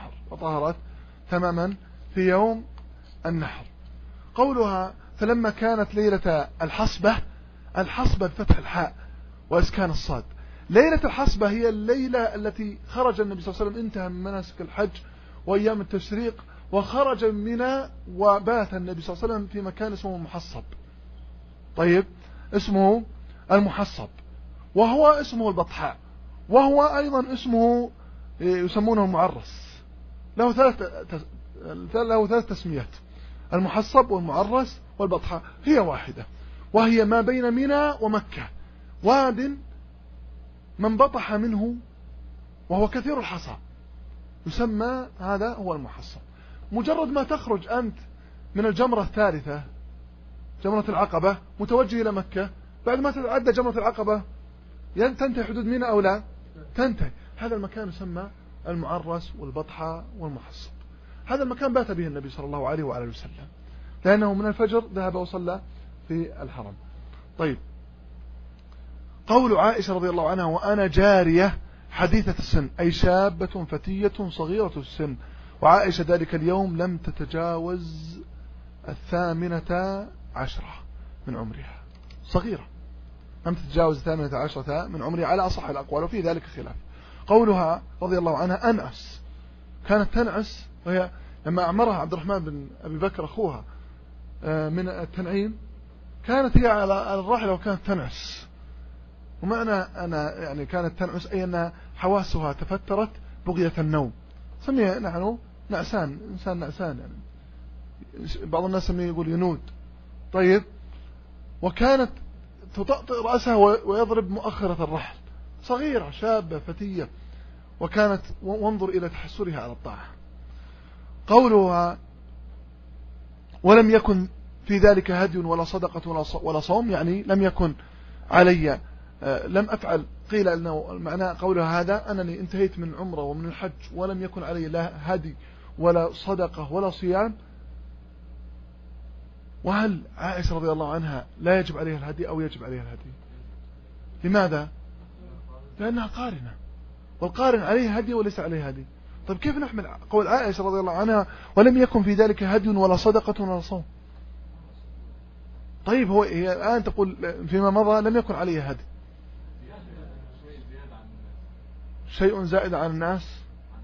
يوم النحر. قولها فلما كانت ليلة الحصبة بفتح الحاء وإسكان الصاد. ليلة الحصبة هي الليلة التي خرج النبي صلى الله عليه وسلم، انتهى من مناسك الحج وأيام التشريق، وخرج من منى وبات النبي صلى الله عليه وسلم في مكان اسمه المحصب. طيب، اسمه المحصب، وهو اسمه البطحاء، وهو أيضا اسمه يسمونه المعرس. له ثلاث تسميات: المحصب والمعرس والبطحاء، هي واحدة، وهي ما بين منى ومكة، واد من بطح منه وهو كثير الحصى، يسمى هذا هو المحصب. مجرد ما تخرج أنت من الجمرة الثالثة، جمرة العقبة، متوجه إلى مكة، بعد ما تتعدى جمرة العقبة تنتهي حدود منى أو لا تنتهي، هذا المكان يسمى المعرس والبطحاء والمحصب. هذا المكان بات به النبي صلى الله عليه وآله وسلم، لأنه من الفجر ذهب وصلى في الحرم. طيب، قول عائشة رضي الله عنها وأنا جارية حديثة السن، أي شابة فتية صغيرة السن، وعائشة ذلك اليوم لم تتجاوز 18 من عمرها، صغيرة، لم تتجاوز 18 من عمرها على أصح الأقوال، وفي ذلك خلاف. قولها رضي الله عنها أنعس، كانت تنعس، وهي لما أعمرها عبد الرحمن بن أبي بكر أخوها من التنعيم، كانت هي على الراحلة وكانت تنعس. ومعنى أنا يعني كانت تنعس أي أن حواسها تفترت بغية النوم، سميها نحن نعسان، إنسان نعسان، يعني بعض الناس سميه يقول ينود. طيب، وكانت تطأطئ رأسها ويضرب مؤخرة الرحل، صغيرة شابة فتية، وكانت وانظر إلى تحسرها على الطاعة. قولها ولم يكن في ذلك هدي ولا صدقة ولا صوم، يعني لم يكن علي، لم أفعل. قيل أنه معنى قولها هذا أنني انتهيت من العمرة ومن الحج ولم يكن علي لا هدي ولا صدقة ولا صيام. وهل عائشة رضي الله عنها لا يجب عليها الهدي أو يجب عليها الهدي؟ لماذا؟ لأنها قارنة، والقارن عليه هدي وليس عليه هدي. طيب كيف نحمل قول عائشة رضي الله عنها ولم يكن في ذلك هدي ولا صدقة ولا صوم؟ طيب هي الآن تقول فيما مضى لم يكن عليه هدي، شيء زائد عن الناس.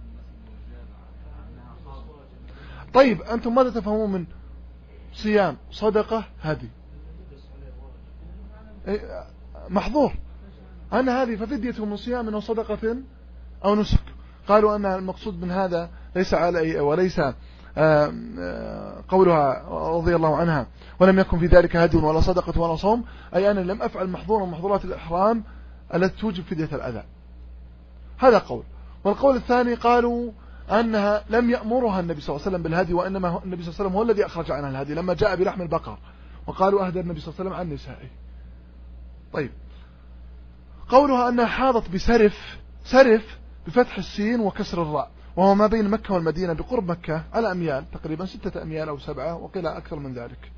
طيب أنتم ماذا تفهمون من صيام صدقة هدي؟ محظور أن هذه ففدية من صيام أو صدقة أو نسك. قالوا أن المقصود من هذا ليس على وليس قولها رضي الله عنها ولم يكن في ذلك هدي ولا صدقة ولا صوم، أي أنا لم أفعل محظورا من محظورات الإحرام التي توجب فدية الأذى. هذا قول. والقول الثاني قالوا أنها لم يأمرها النبي صلى الله عليه وسلم بالهدي، وإنما النبي صلى الله عليه وسلم هو الذي أخرج عنها الهدي لما جاء بلحم البقر، وقالوا أهدى النبي صلى الله عليه وسلم عن نسائه. طيب قولها أنها حاضت سرف بفتح السين وكسر الراء، وهو ما بين مكة والمدينة بقرب مكة على أميال تقريبا 6 أميال أو 7، وقيل أكثر من ذلك.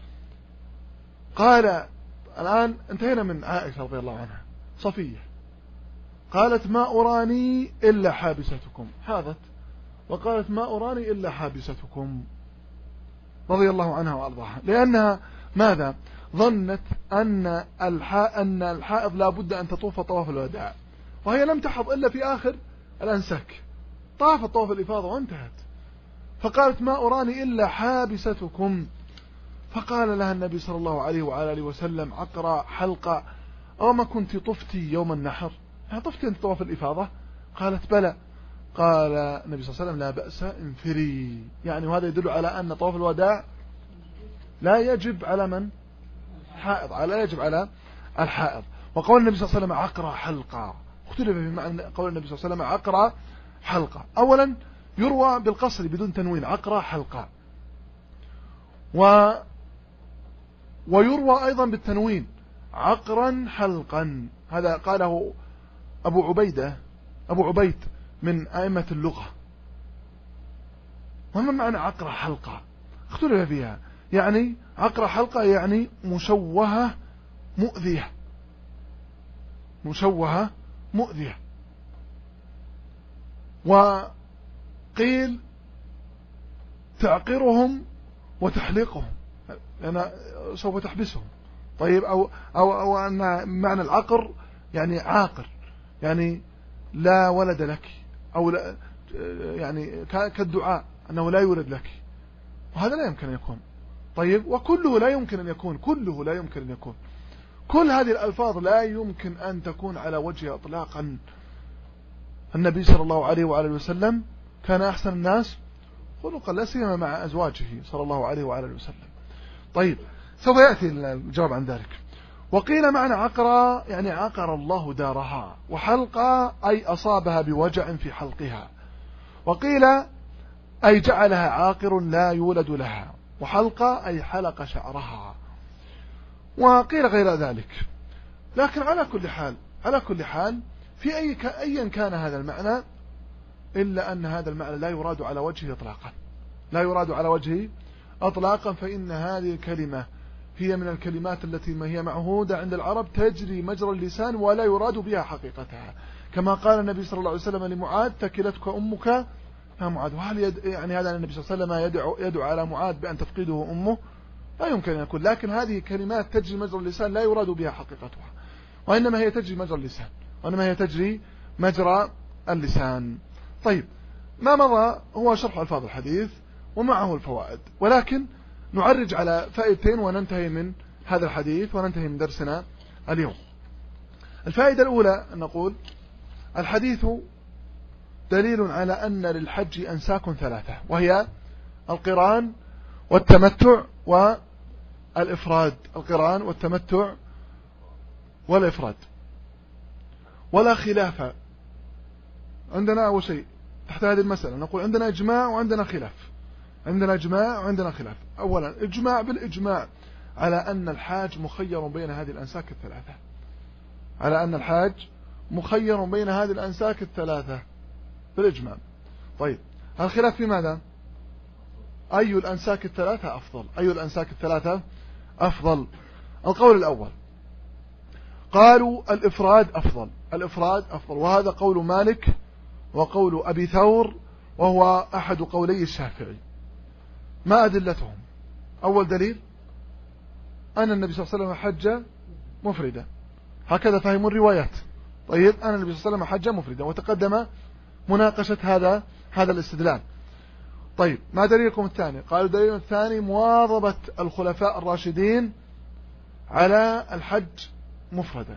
قال الآن انتهينا من عائشة رضي الله عنها. صفية قالت ما أراني إلا حابستكم، حاضت وقالت ما أراني إلا حابستكم رضي الله عنها وأرضاها، لأنها ماذا؟ ظنت أن الحائض لا بد أن تطوف طواف الوداع، وهي لم تحض إلا في آخر الأنساك، طافت طواف الإفاضة وانتهت، فقالت ما أراني إلا حابستكم. فقال لها النبي صلى الله عليه وعلى آله وسلم عقرى حلقة أو ما كنت طفتي يوم النحر؟ طفتي أنت طواف الإفاضة؟ قالت بلى. قال النبي صلى الله عليه وسلم لا بأس انفري، يعني وهذا يدل على أن طواف الوداع لا يجب على من؟ حائض، لا يجب على الحائض. وقول النبي صلى الله عليه وسلم عقرى حلقة، اختلف في معنى قول النبي صلى الله عليه وسلم عقرى حلقة. أولا يروى بالقصر بدون تنوين عقرى حلقة، ويروى أيضا بالتنوين عقرا حلقا. هذا قاله أبو عبيد من أئمة اللغة. وما معنى عقرى حلقة؟ اختلف فيها، يعني عقرى حلقة يعني مشوهة مؤذية، وقيل تعقرهم وتحليقهم، لأن سوف تحبسهم. طيب أو أن معنى العقر يعني عاقر، يعني لا ولد لك، أو لا يعني كالدعاء أنه لا يولد لك، وهذا لا يمكن أن يكون. طيب وكله لا يمكن أن يكون، كل هذه الألفاظ لا يمكن أن تكون على وجه إطلاقا. النبي صلى الله عليه وآله وسلم كان أحسن الناس خلقا، لا سيما مع أزواجه صلى الله عليه وآله وسلم. طيب سوف يأتي الجواب عن ذلك. وقيل معنى عقرى يعني عقر الله دارها، وحلقة أي أصابها بوجع في حلقها، وقيل أي جعلها عاقر لا يولد لها، وحلقة أي حلق شعرها، وقيل غير ذلك. لكن على كل حال في أيا كان هذا المعنى، إلا أن هذا المعنى لا يراد على وجهه أطلاقا، فإن هذه الكلمة هي من الكلمات التي ما هي معهودة عند العرب تجري مجرى اللسان ولا يراد بها حقيقتها، كما قال النبي صلى الله عليه وسلم لمعاذ ثكلتك أمك يا معاذ. وهل يعني هذا النبي صلى الله عليه وسلم يدعو على معاذ بأن تفقده أمه؟ لا يمكن أن يكون. لكن هذه كلمات تجري مجرى اللسان لا يراد بها حقيقتها، وإنما هي تجري مجرى اللسان. طيب ما مضى هو شرح ألفاظ الحديث ومعه الفوائد، ولكن نعرج على فائدتين وننتهي من هذا الحديث وننتهي من درسنا اليوم. الفائدة الأولى أن نقول الحديث دليل على أن للحج أنساك 3، وهي القران والتمتع والإفراد. ولا خلاف عندنا. أول شيء تحت هذه المسألة نقول عندنا إجماع وعندنا خلاف. عندنا إجماع وعندنا خلاف. أولا إجماع بالإجماع على أن الحاج مخير بين هذه الأنساك الثلاثة، على أن الحاج مخير بين هذه الأنساك الثلاثة بالإجماع. طيب الخلاف في ماذا؟ أي الأنساك الثلاثة أفضل؟ أي الأنساك الثلاثة أفضل؟ القول الأول قالوا الإفراد أفضل، الإفراد أفضل، وهذا قول مالك وقول أبي ثور وهو أحد قولي الشافعي. ما أدلتهم؟ أول دليل أن النبي صلى الله عليه وسلم حج مفردا، هكذا فهموا الروايات. طيب أن النبي صلى الله عليه وسلم حج مفردا، وتقدم مناقشة هذا الاستدلال. طيب ما دليلكم الثاني؟ قالوا دليل الثاني مواظبة الخلفاء الراشدين على الحج مفردا،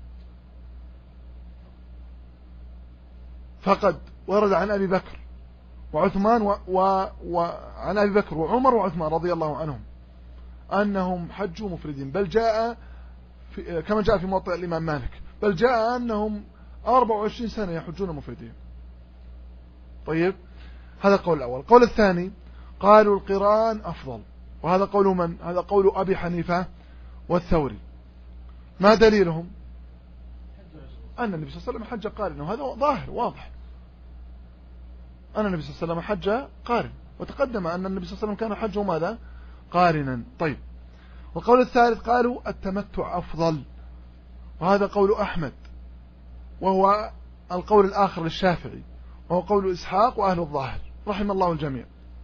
فقد ورد عن أبي بكر وعثمان وعن أبي بكر وعمر وعثمان رضي الله عنهم أنهم حجوا مفردين، بل جاء كما جاء في موطئ الإمام مالك، بل جاء أنهم 24 سنة يحجون مفردين. طيب هذا القول الأول. القول الثاني قالوا القران أفضل، وهذا قول من؟ هذا قول أبي حنيفة والثوري. ما دليلهم؟ أن النبي صلى الله عليه وسلم حج قارن، وهذا ظاهر واضح أن النبي صلى الله عليه وسلم حج قارن، وتقدم أن النبي صلى الله عليه وسلم كان حجه ماذا؟ قارنا. طيب والقول الثالث قالوا التمتع أفضل، وهذا قول أحمد وهو القول الآخر للشافعي، وهو قول إسحاق وأهل الظاهر رحم الله الجميع.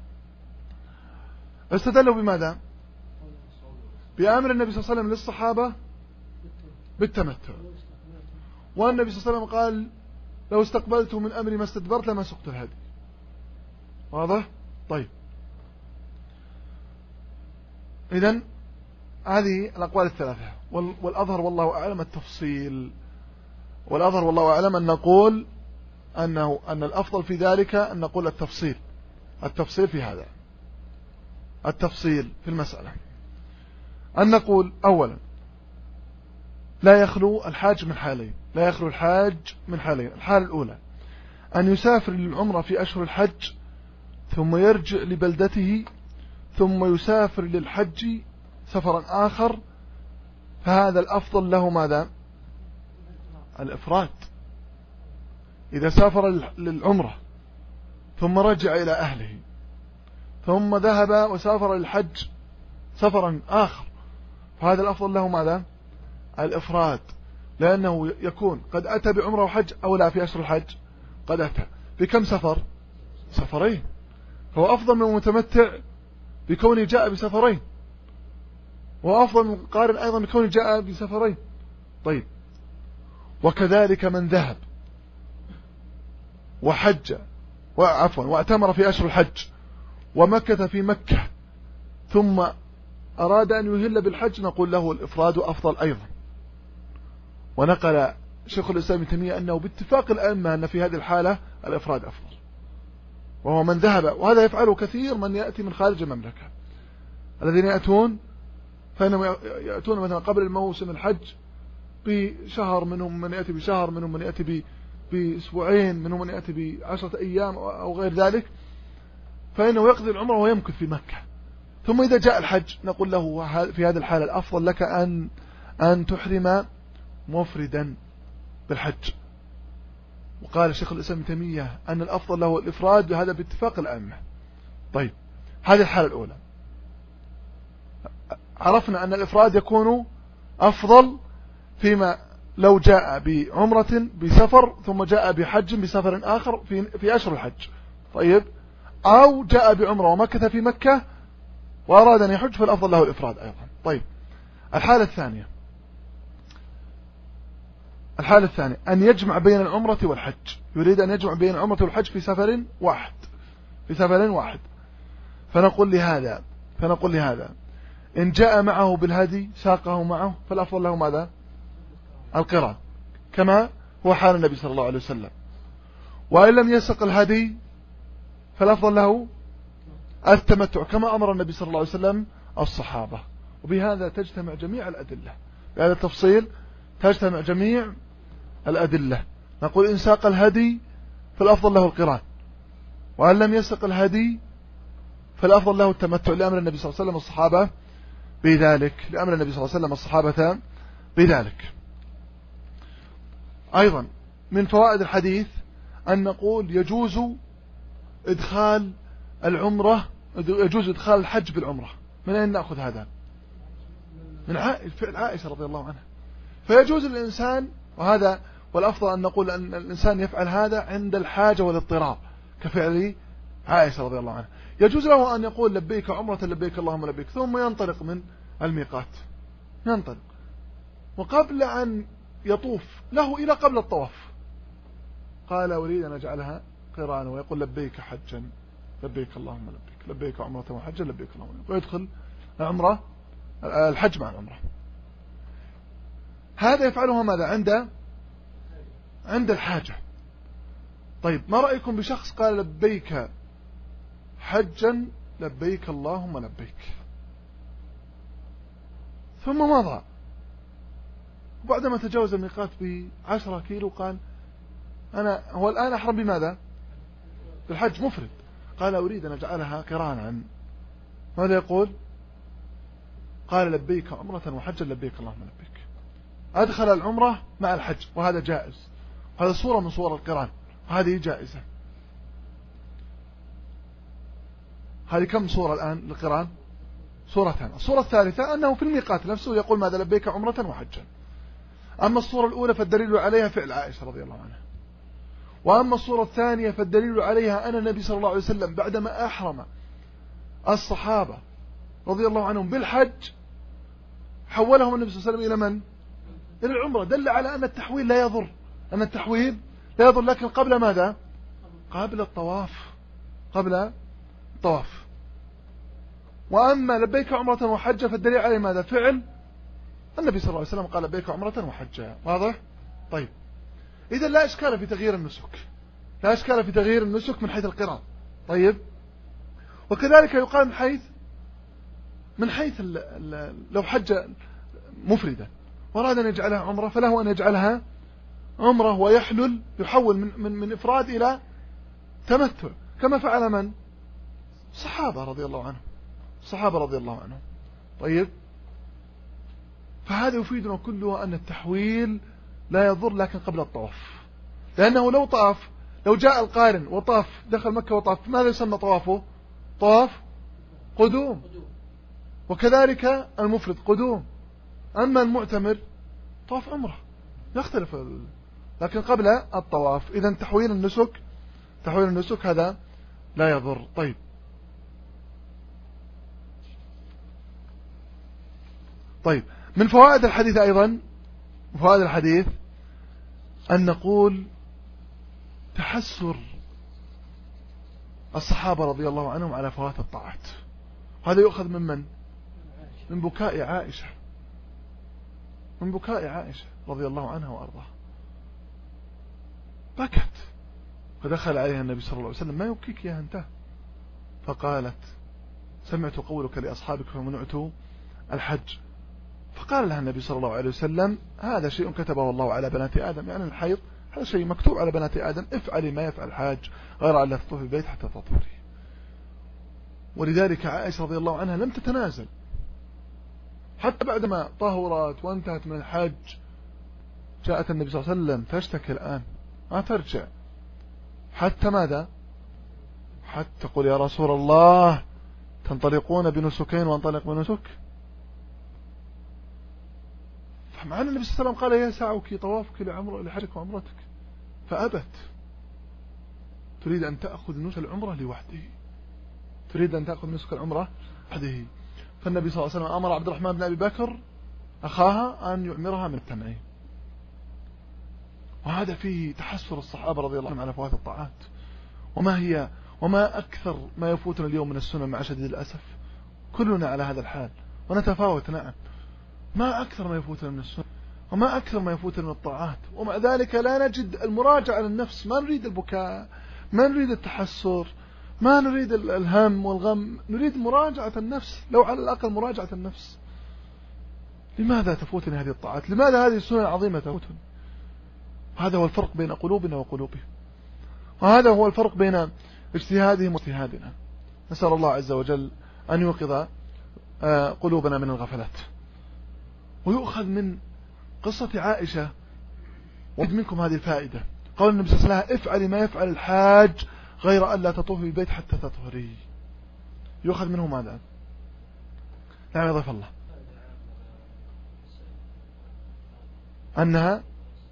استدلوا بماذا؟ بأمر النبي صلى الله عليه وسلم للصحابة بالتمتع، والنبي صلى الله عليه وسلم قال لو استقبلت من أمري ما استدبرت لما سقت الهدي. واضح؟ طيب إذن هذه الأقوال الثلاثة، والأظهر والله أعلم التفصيل، والأظهر والله أعلم أن نقول أن الأفضل في ذلك أن نقول التفصيل في هذا، التفصيل في المسألة، أن نقول أولا لا يخلو الحاج من حالين، لا يخلو الحاج من حالين. الحالة الأولى أن يسافر للعمرة في أشهر الحج ثم يرجع لبلدته ثم يسافر للحج سفرا آخر، فهذا الأفضل له ماذا؟ الإفراد. إذا سافر للعمرة ثم رجع إلى أهله ثم ذهب وسافر للحج سفرا آخر، فهذا الأفضل له ماذا؟ الإفراد، لأنه يكون قد أتى بعمرة وحج أو لا في أشهر الحج، قد أتى بكم سفر؟ سفرين، فهو أفضل من المتمتع بكونه جاء بسفرين، وأفضل من القارن أيضا بكونه جاء بسفرين. طيب وكذلك من ذهب وحج واعتمر في أشهر الحج ومكث في مكة ثم أراد أن يهل بالحج، نقول له الإفراد أفضل أيضا. ونقل شيخ الإسلام ابن تيمية أنه باتفاق الأئمة أن في هذه الحالة الإفراد أفضل، وهو من ذهب، وهذا يفعله كثير من يأتي من خارج المملكة، الذين يأتون فإنهم يأتون مثلا قبل الموسم الحج بشهر، منهم من يأتي بشهر، منهم من يأتي بأسبوعين، منهم من يأتي ب10 أيام أو غير ذلك، فإنه يقضي العمرة ويمكث في مكة، ثم إذا جاء الحج نقول له في هذه الحالة الأفضل لك أن تحرم مفردا بالحج. وقال الشيخ الإسلام ابن تيمية أن الأفضل له الإفراد، بهذا باتفاق الأئمة. طيب هذه الحالة الأولى، عرفنا أن الإفراد يكون أفضل فيما لو جاء بعمرة بسفر ثم جاء بحج بسفر آخر في أشهر الحج. طيب أو جاء بعمرة ومكث في مكة وأراد أن يحج، فالأفضل له الإفراد أيضا. طيب الحالة الثانية أن يجمع بين العمرة والحج، يريد أن يجمع بين العمرة والحج في سفر واحد، فنقول لهذا إن جاء معه بالهدي ساقه معه، فالأفضل له ماذا؟ القران، كما هو حال النبي صلى الله عليه وسلم. وإن لم يسق الهدي فالأفضل له التمتع، كما أمر النبي صلى الله عليه وسلم الصحابة. وبهذا تجتمع جميع الأدلة، بهذا التفصيل تجتمع جميع الأدلة. نقول إن ساق الهدي فالأفضل له القران، وإن لم يسق الهدي فالأفضل له التمتع لأمر النبي صلى الله عليه وسلم الصحابة بذلك، لأمر النبي صلى الله عليه وسلم الصحابة بذلك. أيضا من فوائد الحديث أن نقول يجوز إدخال العمرة، يجوز إدخال الحج بالعمرة. من أين نأخذ هذا؟ من فعل عائشة رضي الله عنها. فيجوز الإنسان، وهذا والأفضل أن نقول أن الإنسان يفعل هذا عند الحاجة والاضطرار كفعل عائشة رضي الله عنها. يجوز له أن يقول لبيك عمرة لبيك اللهم لبيك، ثم ينطلق من الميقات، ينطلق، وقبل أن يطوف له إلى قبل الطواف قال أريد أن أجعلها قرانا، ويقول لبيك حجا لبيك اللهم لبيك، لبيك عمرة وحجا لبيك اللهم لبيك، ويدخل الحج مع العمرة. هذا يفعلها ماذا؟ عند الحاجة. طيب ما رأيكم بشخص قال لبيك حجا لبيك اللهم لبيك، ثم مضى، وبعدما تجاوز الميقات ب10 كيلو قال هو الآن أحرم بماذا؟ بالحج مفرد، قال أريد أن أجعلها قرانا، ماذا يقول؟ قال لبيك عمرة وحجا لبيك اللهم لبيك، أدخل العمرة مع الحج، وهذا جائز، هذا صورة من صور القران، هذه جائزة. هذه كم صورة الآن للقران؟ صورتان. الصورة الثالثة أنه في الميقات نفسه يقول ماذا؟ لبيك عمرة وحجا. أما الصورة الأولى فالدليل عليها فعل عائشة رضي الله عنها، وأما الصورة الثانية فالدليل عليها أن النبي صلى الله عليه وسلم بعدما أحرم الصحابة رضي الله عنهم بالحج حولهم النبي صلى الله عليه وسلم إلى من؟ إلى العمرة، دل على أن التحويل لا يضر، أن التحويل لا يضر، لكن قبل ماذا؟ قبل الطواف، قبل الطواف. وأما لبيك عمرة وحجة فالدليل عليه ماذا؟ فعل النبي صلى الله عليه وسلم، قال لبيك عمرة وحجة. واضح؟ طيب، إذا لا إشكال في تغيير النسك، لا إشكال في تغيير النسك من حيث القران. طيب، وكذلك يقال من حيث لو حج مفردا وأراد أن يجعلها عمرة فله أن يجعلها عمرة ويحلل، يحول من إفراد إلى تمتع، كما فعل من؟ الصحابة رضي الله عنهم، الصحابة رضي الله عنهم. طيب، فهذا يفيدنا كله أن التحويل لا يضر، لكن قبل الطواف، لأنه لو طاف، لو جاء القارن وطاف دخل مكة وطاف، ماذا يسمى طوافه؟ طواف قدوم، وكذلك المفرد قدوم. أما المعتمر طواف عمره، يختلف، لكن قبل الطواف. إذن تحويل النسك هذا لا يضر. طيب، من فوائد الحديث أيضا، فوائد الحديث أن نقول تحسر الصحابة رضي الله عنهم على فوات الطاعات. هذا يؤخذ من بكاء عائشة، من بكاء عائشة رضي الله عنها وأرضاها، بكت، فدخل عليها النبي صلى الله عليه وسلم: ما يبكيك يا أنت؟ فقالت: سمعت قولك لأصحابك فمنعت الحج. فقال لها النبي صلى الله عليه وسلم: هذا شيء كتبه الله على بنات آدم، يعني الحيض هذا شيء مكتوب على بنات آدم، افعلي ما يفعل الحاج غير أن لا تطوفي البيت حتى تطهري. ولذلك عائشة رضي الله عنها لم تتنازل حتى بعدما طهرت وانتهت من الحج، جاءت النبي صلى الله عليه وسلم تشتكي الآن، ما ترجع حتى ماذا؟ حتى تقول: يا رسول الله تنطلقون بنسكين وانطلق بنسك؟ فمعنى النبي صلى الله عليه وسلم قال: يا سعوك طوافك لحجك وعمرتك، فأبت، تريد أن تأخذ نسك العمرة لوحده، تريد أن تأخذ نسك العمرة لوحده. فالنبي صلى الله عليه وسلم أمر عبد الرحمن بن أبي بكر أخاها أن يعمرها من التنعيم. وهذا فيه تحسر الصحابة رضي الله عنهم على فوات الطاعات. وما أكثر ما يفوتنا اليوم من السنة مع شديد الأسف، كلنا على هذا الحال ونتفاوت، نعم، ما أكثر ما يفوتنا من السنة وما أكثر ما يفوتنا من الطاعات، ومع ذلك لا نجد المراجعة للنفس، ما نريد البكاء، ما نريد التحسر، ما نريد الهم والغم، نريد مراجعة النفس، لو على الأقل مراجعة النفس. لماذا تفوتني هذه الطاعات؟ لماذا هذه السنة العظيمة تفوتني؟ هذا هو الفرق بين قلوبنا وقلوبهم، وهذا هو الفرق بين اجتهادهم واجتهادنا. نسأل الله عز وجل أن يوقظ قلوبنا من الغفلات. ويؤخذ من قصة عائشة منكم هذه الفائدة، قال النبي صلى الله عليه وسلم افعلي ما يفعل الحاج غير أن لا تطوفي بالبيت حتى تطهري. يؤخذ منه ماذا؟ نعم يضيف الله، أنها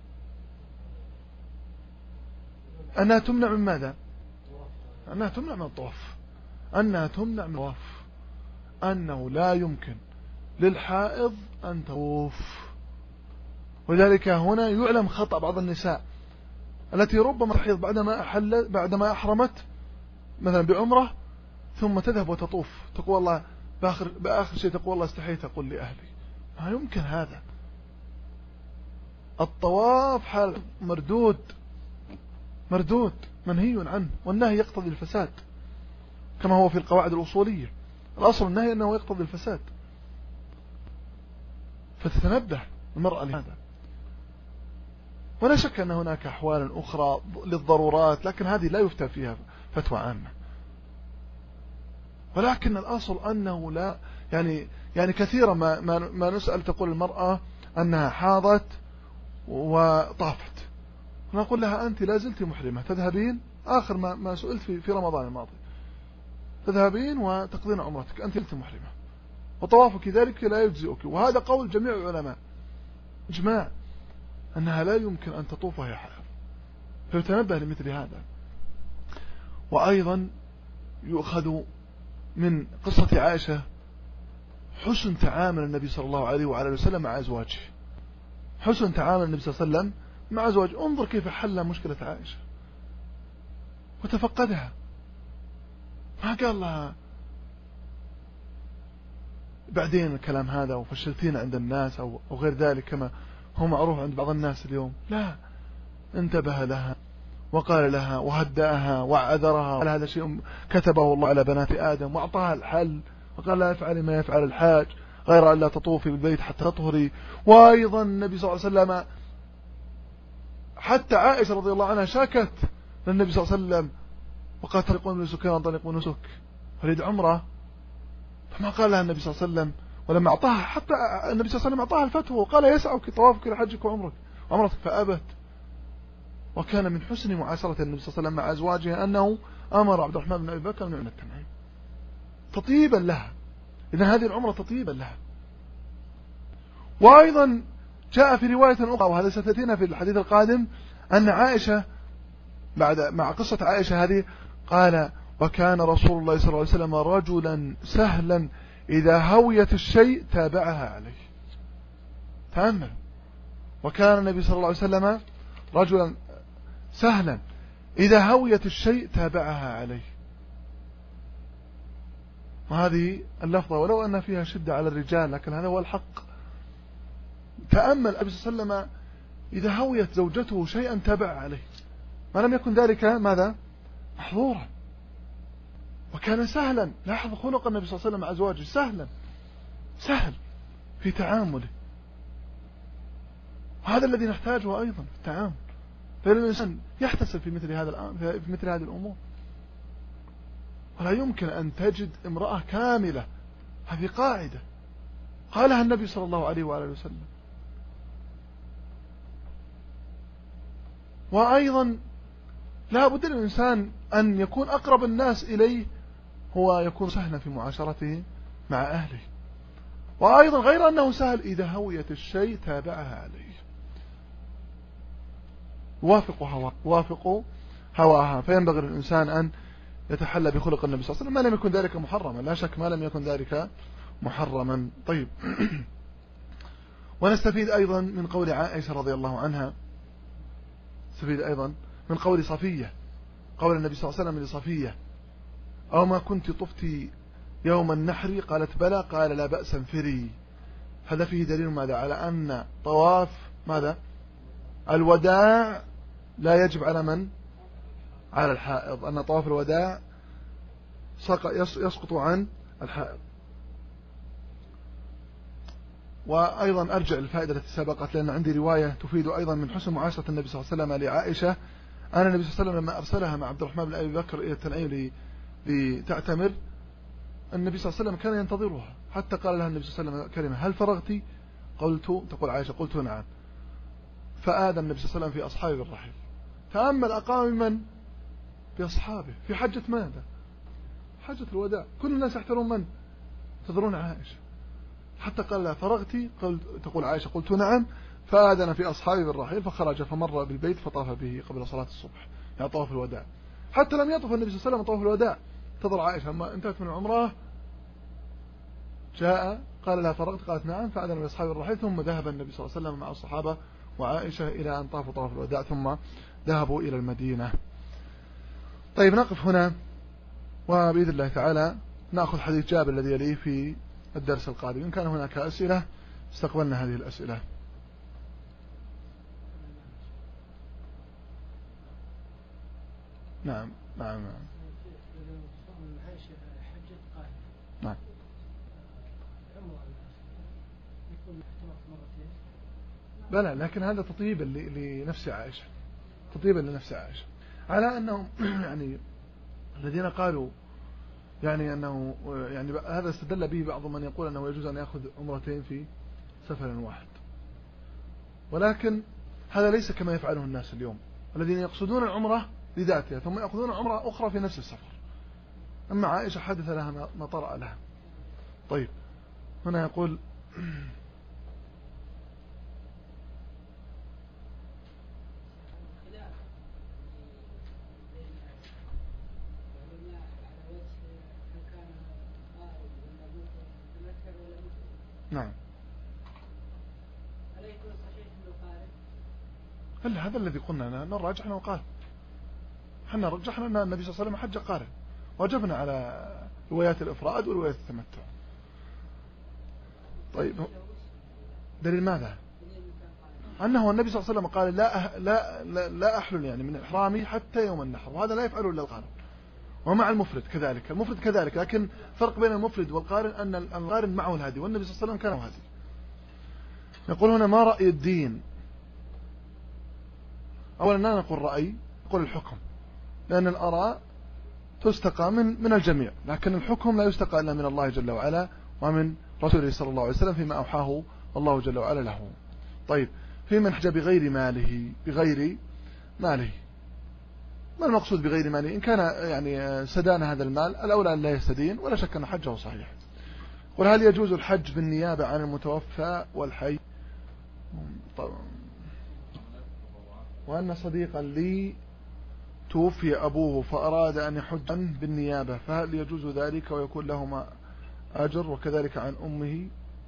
تمنع من ماذا؟ أنها تمنع من الطواف، أنها تمنع من الطواف، أنه لا يمكن للحائض أن تطوف. ولذلك هنا يعلم خطأ بعض النساء التي ربما تحيض بعدما أحرمت مثلا بعمرة ثم تذهب وتطوف، تقول الله بآخر شيء تقول الله استحيت أقول لأهلي. ما يمكن هذا. الطواف حال مردود منهي عنه، والنهي يقتضي الفساد كما هو في القواعد الأصولية. الأصل النهي أنه يقتضي الفساد، فتتنبه المرأة لهذا. ولا شك أن هناك أحوال أخرى للضرورات، لكن هذه لا يفتى فيها فتوى عامة. ولكن الأصل أنه لا يعني كثيرا ما نسأل تقول المرأة أنها حاضت وطافت، نقول لها أنت لا زلت محرمة، تذهبين آخر ما سئلت في رمضان الماضي، تذهبين وتقضين عمرتك، أنت زلت محرمة وطوافك ذلك لا يجزئك. وهذا قول جميع العلماء إجماع أنها لا يمكن أن تطوف وهي حائض، فيتنبه لمثل هذا. وأيضا يؤخذ من قصة عائشة حسن تعامل النبي صلى الله عليه وعلى وسلم مع أزواجه، حسن تعامل النبي صلى الله عليه وسلم مع أزواجه. انظر كيف حل مشكلة عائشة وتفقدها، ما قال لها بعدين الكلام هذا وفشلتين عند الناس أو غير ذلك كما هو معروف عند بعض الناس اليوم. لا، انتبه لها وقال لها وهدأها وعذرها، قال هذا شيء كتبه الله على بنات آدم، وأعطاها الحل وقال لا افعلي ما يفعل الحاج غير أن لا تطوفي بالبيت حتى تطهري. وأيضا النبي صلى الله عليه وسلم حتى عائشة رضي الله عنها شاكت للنبي صلى الله عليه وسلم وقالت طريقون من نسك وانطلقوا نسك فريد عمره، فما قال لها النبي صلى الله عليه وسلم. ولما أعطاها حتى النبي صلى الله عليه وسلم أعطاها الفتوى وقال يسعك طوافك لحجك وعمرتك فأبت. وكان من حسن معاشرة النبي صلى الله عليه وسلم مع أزواجه أنه أمر عبد الرحمن بن أبي بكر أن يعمل التنعيم تطيبا لها. إذن هذه العمرة تطيبا لها. وأيضا جاء في رواية أخرى وهذا ستأتينا في الحديث القادم أن عائشة مع قصة عائشة هذه قال وكان رسول الله صلى الله عليه وسلم رجلا سهلا إذا هويت الشيء تابعها عليه. تأمل، وكان النبي صلى الله عليه وسلم رجلا سهلا إذا هويت الشيء تابعها عليه. وهذه اللفظة ولو أن فيها شدة على الرجال لكن هذا هو الحق. تأمل النبي صلى الله عليه وسلم إذا هويت زوجته شيئا تابع عليه، ما لم يكن ذلك ماذا محظورا. وكان سهلا، لاحظ خلق النبي صلى الله عليه وسلم مع أزواجه سهل في تعامله. وهذا الذي نحتاجه أيضا في التعامل، فإن الإنسان يحتسب في مثل هذه الأمور. ولا يمكن أن تجد امرأة كاملة، هذه قاعدة قالها النبي صلى الله عليه وآله وسلم. وأيضا لا بد للإنسان أن يكون أقرب الناس إليه هو يكون سهلا في معاشرته مع أهله. وأيضا غير أنه سهل إذا هويت الشيء تابعها عليه، وافق هواها. فينبغي للإنسان أن يتحلى بخلق النبي صلى الله عليه وسلم ما لم يكن ذلك محرما، لا شك ما لم يكن ذلك محرما. طيب ونستفيد أيضا من قول عائشة رضي الله عنها، نستفيد أيضا من قول صفية، قول النبي صلى الله عليه وسلم لصفية أو ما كنت طفتي يوم النحر؟ قالت بلى، قال لا بأس انفري. هذا فيه دليل ماذا؟ على أن طواف ماذا الوداع لا يجب على من؟ على الحائض، أن طواف الوداع يسقط عن الحائض. وأيضا أرجع الفائدة التي سبقت، لأن عندي رواية تفيد أيضا من حسن معاشرة النبي صلى الله عليه وسلم لعائشة أن النبي صلى الله عليه وسلم لما أرسلها مع عبد الرحمن بن أبي بكر إلى التنعيم لتعتمر النبي صلى الله عليه وسلم كان ينتظرها، حتى قال لها النبي صلى الله عليه وسلم كلمة: هل فرغتي؟ تقول عائشة: قلت نعم. فآذى النبي صلى الله عليه وسلم في أصحابه بالرحيل. تأمل أقام من؟ بأصحابه في حجة ماذا؟ حجة الوداع. كل الناس يحترون من؟ تذرون عائشة. حتى قال لها: فرغتي؟ تقول عائشة: قلت نعم. فآذن في أصحابه بالرحيل، فخرج فمر بالبيت فطاف به قبل صلاة الصبح، يعني طواف الوداع. حتى لم يطف النبي صلى الله عليه وسلم طواف الوداع، تضر عائشة لما انتهت من العمرة جاء قال لها: فرغت؟ قالت نعم. فأذن بأصحاب الرحيل، ثم ذهب النبي صلى الله عليه وسلم مع الصحابة وعائشة إلى أن طافوا طواف الوداع، ثم ذهبوا إلى المدينة. طيب، نقف هنا، وبإذن الله تعالى نأخذ حديث جابر الذي يليه في الدرس القادم. إن كان هناك أسئلة استقبلنا هذه الأسئلة. نعم نعم نعم. بلى، لكن هذا تطيبا لنفس عائشة، تطيبا لنفس عائشة، على أنهم يعني الذين قالوا يعني أنه يعني هذا استدل به بعض من يقول أنه يجوز أن يأخذ عمرتين في سفر واحد، ولكن هذا ليس كما يفعله الناس اليوم الذين يقصدون العمرة لذاتها ثم يأخذون عمرة أخرى في نفس السفر. أما عائشة حدث لها ما طرأ لها. طيب، هنا يقول: نعم، هل هذا الذي قلنا نرجحنا وقال حنا رجحنا أن النبي صلى الله عليه وسلم حج قارن، وجبنا على روايات الإفراد وروايات التمتع. طيب، دليل ماذا؟ أنه النبي صلى الله عليه وسلم قال: لا أحلل يعني من إحرامي حتى يوم النحر، وهذا لا يفعله إلا القارن. ومع المفرد كذلك، المفرد كذلك، لكن فرق بين المفرد والقارن أن القارن معه الهدي، والنبي صلى الله عليه وسلم كان هدي. يقول هنا: ما رأي الدين؟ أولا لا نقول رأي، نقول الحكم، لأن الآراء تستقى من الجميع، لكن الحكم لا يستقى إلا من الله جل وعلا ومن رسوله صلى الله عليه وسلم فيما أوحاه الله جل وعلا له. طيب، في من حج بغير ماله، ما المقصود بغير ماله؟ إن كان يعني سدان هذا المال الأولى أن لا يستدين، ولا شك أن حجه صحيح. قل: هل يجوز الحج بالنيابة عن المتوفى والحي؟ وأن صديقا لي توفي أبوه فأراد أن يحج عنه بالنيابة، فهل يجوز ذلك ويكون لهما أجر؟ وكذلك عن أمه.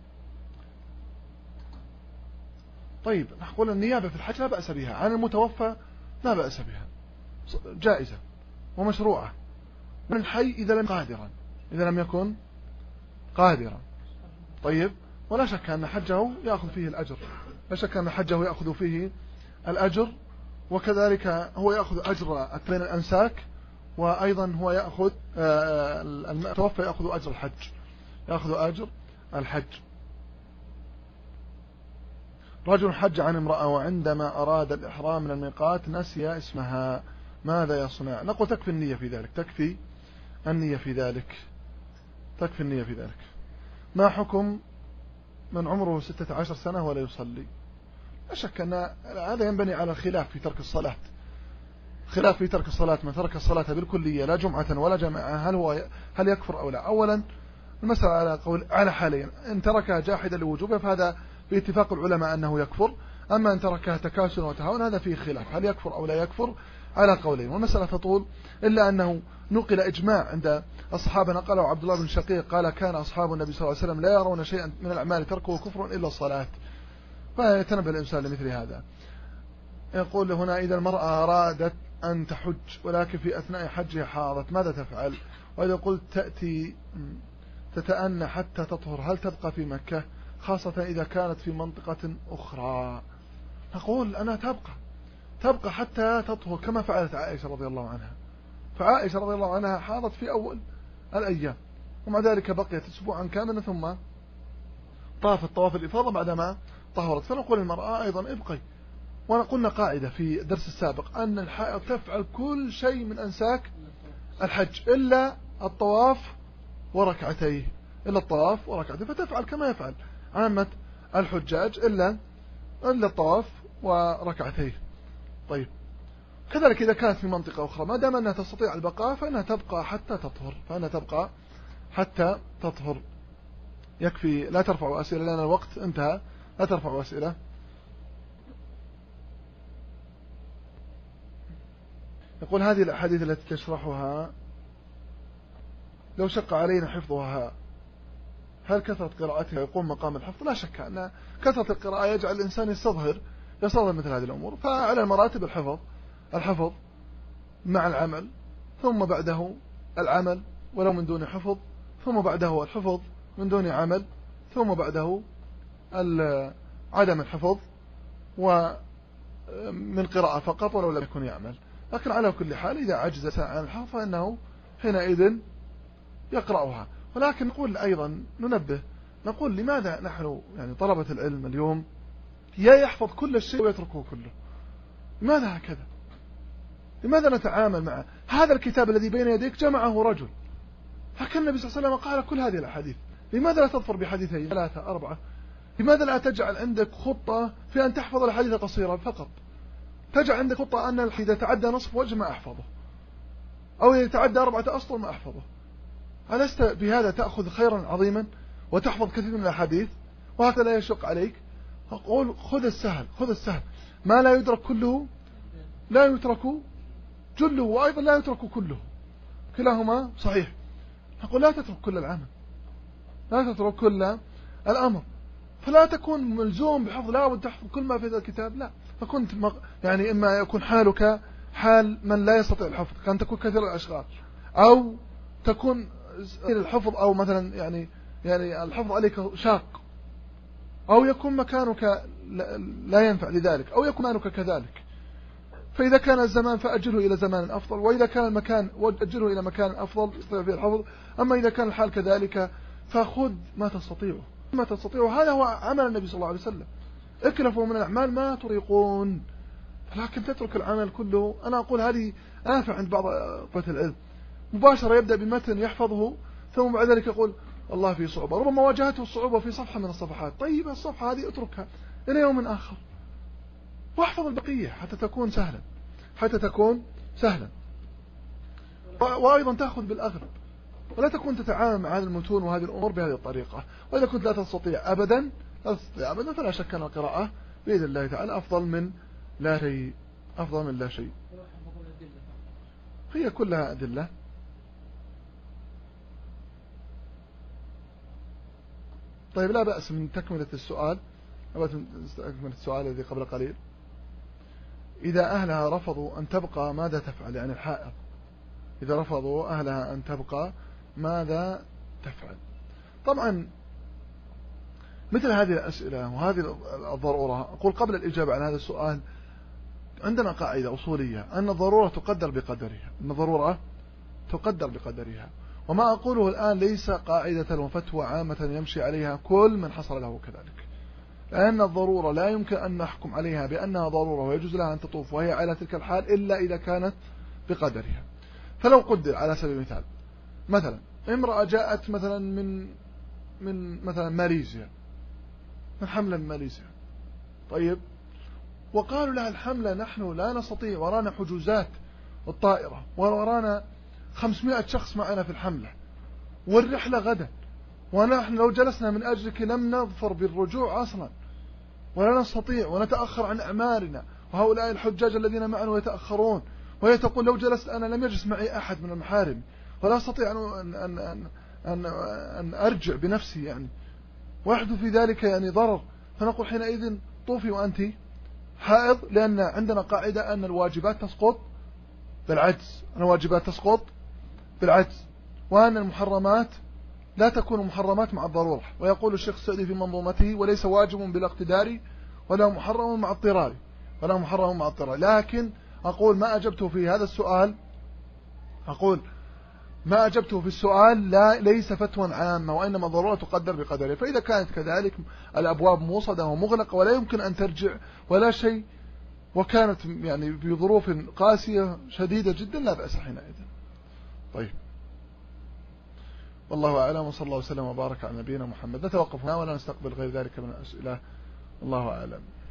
طيب، نقول النيابة في الحج لا بأس بها، عن المتوفى لا بأس بها، جائزة ومشروعة. من الحي إذا لم يكن قادرا. طيب، ولا شك أن حجه يأخذ فيه الأجر، لا شك أن حجه يأخذ فيه الأجر، وكذلك هو يأخذ أجر بين الأنساك، وأيضا هو يأخذ المتوفى يأخذ أجر الحج. رجل حج عن امرأة وعندما أراد الإحرام من الميقات نسي اسمها، ماذا يصنع؟ نقول: تكفي النية في ذلك. ما حكم من عمره 16 سنة ولا يصلي؟ لا شك أن هذا ينبني على الخلاف في ترك الصلاة. من ترك الصلاة بالكلية لا جمعة ولا جماعة هل يكفر أو لا؟ أولا المسألة على حالين: إن تركها جاحدا لوجوبها فهذا باتفاق العلماء أنه يكفر، أما إن تركها تكاسلا وتهاون هذا فيه خلاف، هل يكفر أو لا يكفر، على قولين. والمسألة تطول، إلا أنه نقل إجماع عند الصحابة، نقله عبد الله بن شقيق قال: كان أصحاب النبي صلى الله عليه وسلم لا يرون شيئا من الأعمال تركه كفر إلا الصلاة، فيتنبه الإنسان لمثل هذا. يقول هنا: إذا المرأة أرادت أن تحج ولكن في أثناء حجها حاضت، ماذا تفعل؟ وإذا قلت تتأنى حتى تطهر، هل تبقى في مكة، خاصة إذا كانت في منطقة أخرى؟ نقول أنا تبقى حتى تطهر، كما فعلت عائشة رضي الله عنها. فعائشة رضي الله عنها حاضت في أول الأيام، ومع ذلك بقيت أسبوعا كاملا ثم طافت طواف الإفاضة بعدما طهرت. فنقول المرأة أيضا ابقي. وقلنا قاعدة في الدرس السابق أن الحائض تفعل كل شيء من أنساك الحج إلا الطواف وركعتيه، إلا الطواف وركعتيه، فتفعل كما يفعل عامة الحجاج إلا الطواف وركعتيه. طيب كذلك إذا كانت في منطقة أخرى ما دام أنها تستطيع البقاء فإنها تبقى حتى تطهر. يكفي، لا ترفعوا أسئلة لأن الوقت انتهى، لا ترفعوا أسئلة. يقول هذه الأحاديث التي تشرحها لو شق علينا حفظها هل كثرة قراءتها يقوم مقام الحفظ؟ لا شك أن كثرة القراءة يجعل الإنسان يستظهر مثل هذه الأمور. فعلى المراتب الحفظ مع العمل، ثم بعده العمل ولو من دون حفظ، ثم بعده الحفظ من دون عمل، ثم بعده عدم الحفظ ومن قراءة فقط ولو لم يكن يعمل. لكن على كل حال إذا عجز عن الحفظ فإنه حينئذ يقرأها. ولكن نقول أيضا ننبه، نقول لماذا نحن يعني طلبة العلم اليوم يحفظ كل الشيء ويتركه كله؟ لماذا هكذا؟ لماذا نتعامل مع هذا الكتاب الذي بين يديك جمعه رجل، فكان النبي صلى الله عليه وسلم قال كل هذه الأحاديث، لماذا لا تظفر بحديثين 3 4؟ لماذا لا تجعل عندك خطة في أن تحفظ الحديث قصيرا فقط؟ تجعل عندك خطة أن إذا تعدى نصف وجه ما أحفظه، أو إذا تعدى 4 أسطر ما أحفظه. ألست بهذا تأخذ خيرا عظيما وتحفظ كثير من الأحاديث؟ وهكذا لا يشق عليك. أقول خذ السهل، ما لا يدرك كله لا يترك جله، وأيضا لا يترك كله، كلاهما صحيح. أقول لا تترك كل العمل، لا تترك كل الأمر، فلا تكون ملزوم بحفظ لا بد تحفظ كل ما في هذا الكتاب، لا. فكنت يعني إما يكون حالك حال من لا يستطيع الحفظ، كان تكون كثير الأشغال، أو تكون الحفظ أو مثلا يعني الحفظ عليك شاق، أو يكون مكانك لا ينفع لذلك، أو يكون مكانك كذلك. فإذا كان الزمان فأجله إلى زمان أفضل، وإذا كان المكان أجله إلى مكان أفضل يستطيع فيه الحفظ. أما إذا كان الحال كذلك فخذ ما تستطيعه. هذا هو عمل النبي صلى الله عليه وسلم، اكلفوا من الأعمال ما تريقون. لكن تترك العمل كله، أنا أقول هذه آفة عند بعض طلبة العلم، مباشرة يبدأ بمتن يحفظه ثم بعد ذلك يقول والله في صعوبة، ربما واجهته الصعوبة في صفحة من الصفحات. طيب الصفحة هذه اتركها إلى يوم آخر واحفظ البقية حتى تكون سهلا، وأيضا تأخذ بالأغلب، ولا تكون تتعامل مع هذه المتون وهذه الأمور بهذه الطريقة. وإذا كنت لا تستطيع أبدا فلا شك أن القراءة بإذن الله تعالى أفضل من لا شيء. هي كلها أدلة. طيب لا بأس من تكملة السؤال الذي قبل قليل. إذا أهلها رفضوا أن تبقى ماذا تفعل؟ يعني الحائض إذا رفضوا أهلها أن تبقى ماذا تفعل؟ طبعا مثل هذه الأسئلة وهذه الضرورة، أقول قبل الإجابة على هذا السؤال عندنا قاعدة أصولية أن الضرورة تقدر بقدرها. وما أقوله الآن ليس قاعدة وفتوى عامة يمشي عليها كل من حصل له كذلك، لأن الضرورة لا يمكن أن نحكم عليها بأنها ضرورة ويجوز لها أن تطوف وهي على تلك الحال إلا إذا كانت بقدرها. فلو قدر على سبيل المثال مثلا امرأة جاءت مثلا من مثلا ماليزيا، من حملة من ماليزيا، طيب، وقالوا لها الحملة نحن لا نستطيع، ورانا حجوزات الطائرة، ورانا 500 شخص معنا في الحملة، والرحلة غدا، ونحن لو جلسنا من أجلك لم نظفر بالرجوع أصلا، ولا نستطيع، ونتأخر عن أعمارنا، وهؤلاء الحجاج الذين معنا يتأخرون. وهي تقول لو جلست أنا لم يجلس معي أحد من المحارم، ولا أستطيع أن أرجع بنفسي، يعني ويحدث في ذلك يعني ضرر. فنقول حينئذ طوفي وأنت حائض، لأن عندنا قاعدة أن الواجبات تسقط بالعجز، وأن المحرمات لا تكون محرمات مع الضرورة. ويقول الشيخ السعدي في منظومته وليس واجب بلا اقتدار ولا محرم مع اضطرار. لكن أقول ما أجبته في هذا السؤال، ليس فتوى عامة، وإنما ضرورة تقدر بقدرها. فإذا كانت كذلك الأبواب موصدة ومغلقة ولا يمكن أن ترجع ولا شيء، وكانت يعني بظروف قاسية شديدة جدا، لا بأس حينئذ. طيب والله أعلم، وصلى الله وسلم وبارك على نبينا محمد. نتوقف هنا ولا نستقبل غير ذلك من الأسئلة، الله أعلم.